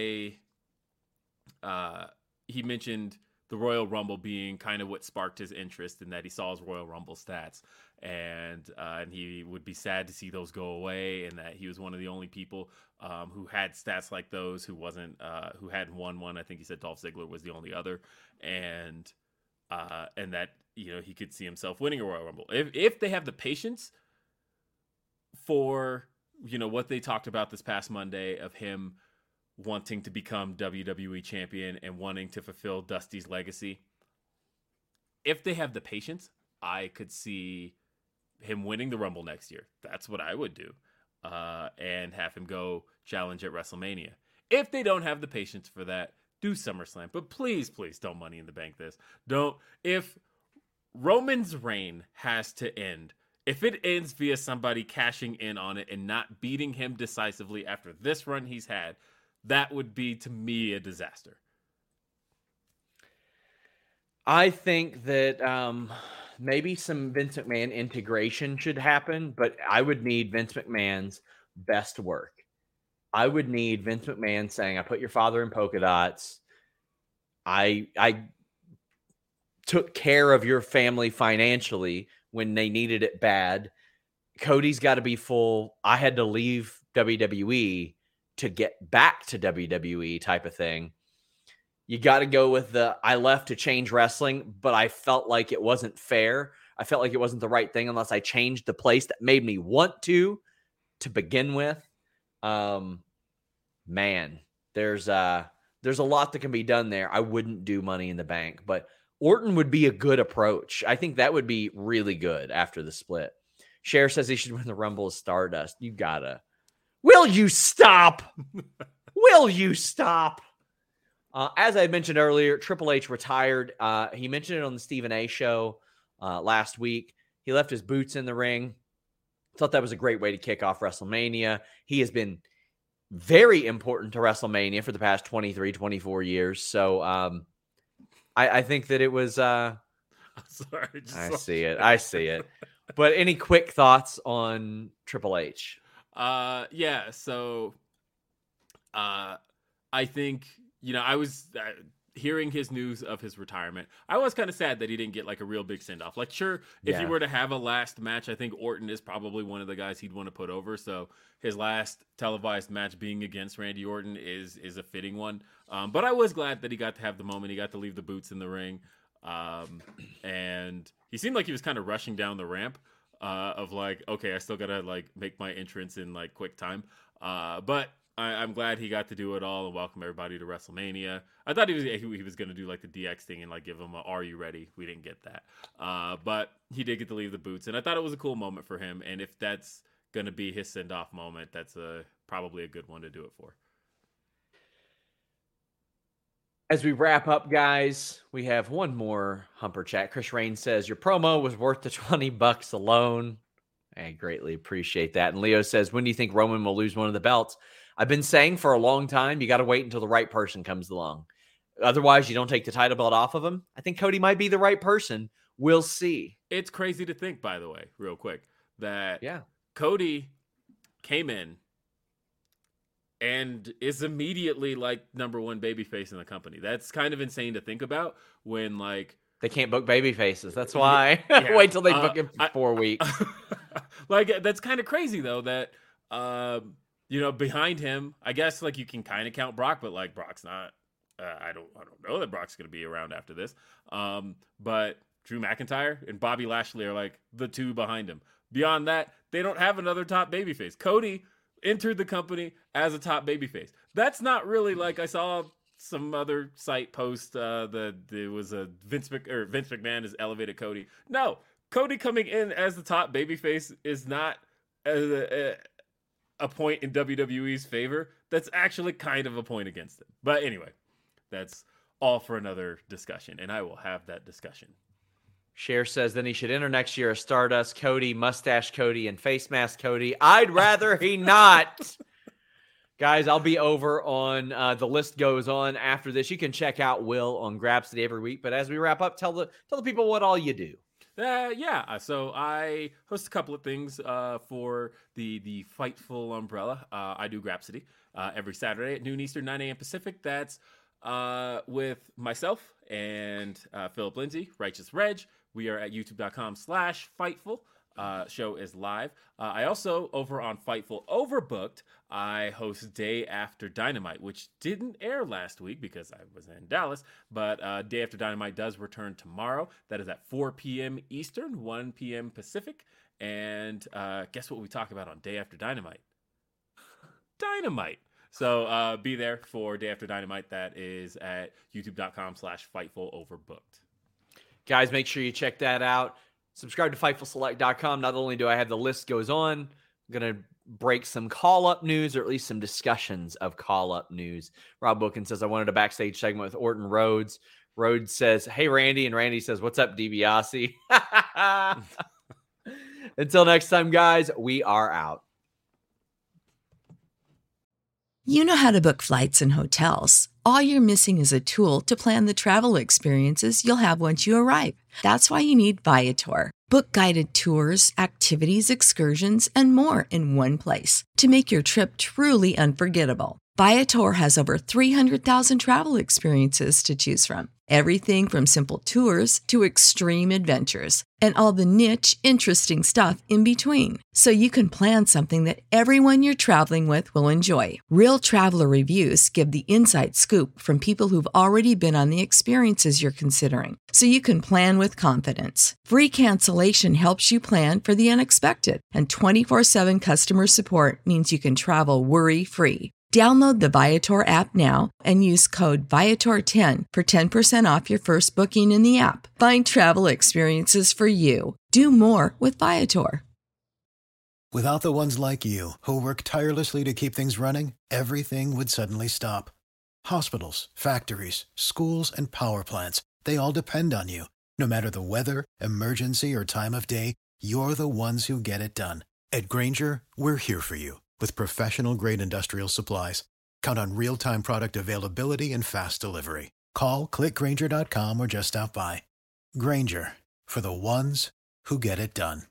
he mentioned the Royal Rumble being kind of what sparked his interest in that he saw his Royal Rumble stats and he would be sad to see those go away and that he was one of the only people who had stats like those who hadn't won one. I think he said Dolph Ziggler was the only other and that, he could see himself winning a Royal Rumble. If they have the patience for, what they talked about this past Monday of him wanting to become WWE champion and wanting to fulfill Dusty's legacy. If they have the patience, I could see him winning the Rumble next year. That's what I would do. And have him go challenge at WrestleMania. If they don't have the patience for that, do SummerSlam. But please, please don't Money in the Bank this. If Roman's reign has to end, if it ends via somebody cashing in on it and not beating him decisively after this run he's had, that would be, to me, a disaster. I think that maybe some Vince McMahon integration should happen, but I would need Vince McMahon's best work. I would need Vince McMahon saying, I put your father in polka dots. I took care of your family financially when they needed it bad. Cody's got to be full. I had to leave WWE to get back to WWE type of thing. You got to go with I left to change wrestling, but I felt like it wasn't fair. I felt like it wasn't the right thing unless I changed the place that made me want to begin with. Man, there's a lot that can be done there. I wouldn't do Money in the Bank, but Orton would be a good approach. I think that would be really good after the split. Cher says he should win the Rumble as Stardust. You gotta. Will you stop? Will you stop? As I mentioned earlier, Triple H retired. He mentioned it on the Stephen A. show last week. He left his boots in the ring. Thought that was a great way to kick off WrestleMania. He has been very important to WrestleMania for the past 23, 24 years. So I think that it was... I'm sorry. I see it. But any quick thoughts on Triple H? Yeah. So I think... I was hearing his news of his retirement. I was kind of sad that he didn't get like a real big send off. Like, sure, if he were to have a last match, I think Orton is probably one of the guys he'd want to put over. So his last televised match being against Randy Orton is a fitting one. But I was glad that he got to have the moment. He got to leave the boots in the ring. And he seemed like he was kind of rushing down the ramp. of like, okay, I still gotta like make my entrance in like quick time. But I'm glad he got to do it all and welcome everybody to WrestleMania. I thought he was gonna do like the DX thing and like give him a "Are you ready?" We didn't get that, but he did get to leave the boots, and I thought it was a cool moment for him. And if that's gonna be his send off moment, that's probably a good one to do it for. As we wrap up, guys, we have one more Humper Chat. Chris Rain says, your promo was worth the $20 alone. I greatly appreciate that. And Leo says, when do you think Roman will lose one of the belts? I've been saying for a long time, you got to wait until the right person comes along. Otherwise, you don't take the title belt off of him. I think Cody might be the right person. We'll see. It's crazy to think, by the way, real quick, that yeah, Cody came in and is immediately like number one babyface in the company. That's kind of insane to think about when like they can't book baby faces. That's why. Yeah. Wait till they book him for 4 weeks. Like that's kind of crazy though that behind him, I guess like you can kind of count Brock, but like Brock's not. I don't know that Brock's going to be around after this. But Drew McIntyre and Bobby Lashley are like the two behind him. Beyond that, they don't have another top babyface. Cody entered the company as a top babyface. That's not really like I saw some other site post that there was a Vince McMahon has elevated Cody. No, Cody coming in as the top babyface is not a point in WWE's favor. That's actually kind of a point against them. But anyway, that's all for another discussion, and I will have that discussion. Cher says then he should enter next year as Stardust Cody, Mustache Cody, and Face Mask Cody. I'd rather he not. Guys, I'll be over on the list goes on after this. You can check out Will on Grapsody every week. But as we wrap up, tell the people what all you do. So I host a couple of things for the Fightful umbrella. I do Grapsody every Saturday at noon Eastern, 9 a.m. Pacific. That's with myself and Philip Lindsay, Righteous Reg. We are at youtube.com/Fightful. Show is live. I also, over on Fightful Overbooked, I host Day After Dynamite, which didn't air last week because I was in Dallas, but Day After Dynamite does return tomorrow. That is at 4 p.m. Eastern, 1 p.m. Pacific. And guess what we talk about on Day After Dynamite? Dynamite. So be there for Day After Dynamite. That is at youtube.com/Fightful Overbooked. Guys, make sure you check that out. Subscribe to FightfulSelect.com. Not only do I have the list goes on, I'm going to break some call-up news, or at least some discussions of call-up news. Rob Bookin says, I wanted a backstage segment with Orton Rhodes. Rhodes says, hey, Randy. And Randy says, what's up, DiBiase? Until next time, guys, we are out. You know how to book flights and hotels. All you're missing is a tool to plan the travel experiences you'll have once you arrive. That's why you need Viator. Book guided tours, activities, excursions, and more in one place to make your trip truly unforgettable. Viator has over 300,000 travel experiences to choose from. Everything from simple tours to extreme adventures and all the niche, interesting stuff in between. So you can plan something that everyone you're traveling with will enjoy. Real traveler reviews give the inside scoop from people who've already been on the experiences you're considering. So you can plan with confidence. Free cancellation helps you plan for the unexpected. And 24/7 customer support means you can travel worry-free. Download the Viator app now and use code Viator10 for 10% off your first booking in the app. Find travel experiences for you. Do more with Viator. Without the ones like you, who work tirelessly to keep things running, everything would suddenly stop. Hospitals, factories, schools, and power plants, they all depend on you. No matter the weather, emergency, or time of day, you're the ones who get it done. At Grainger, we're here for you. With professional-grade industrial supplies, count on real-time product availability and fast delivery. Call, click Grainger.com, or just stop by. Grainger, for the ones who get it done.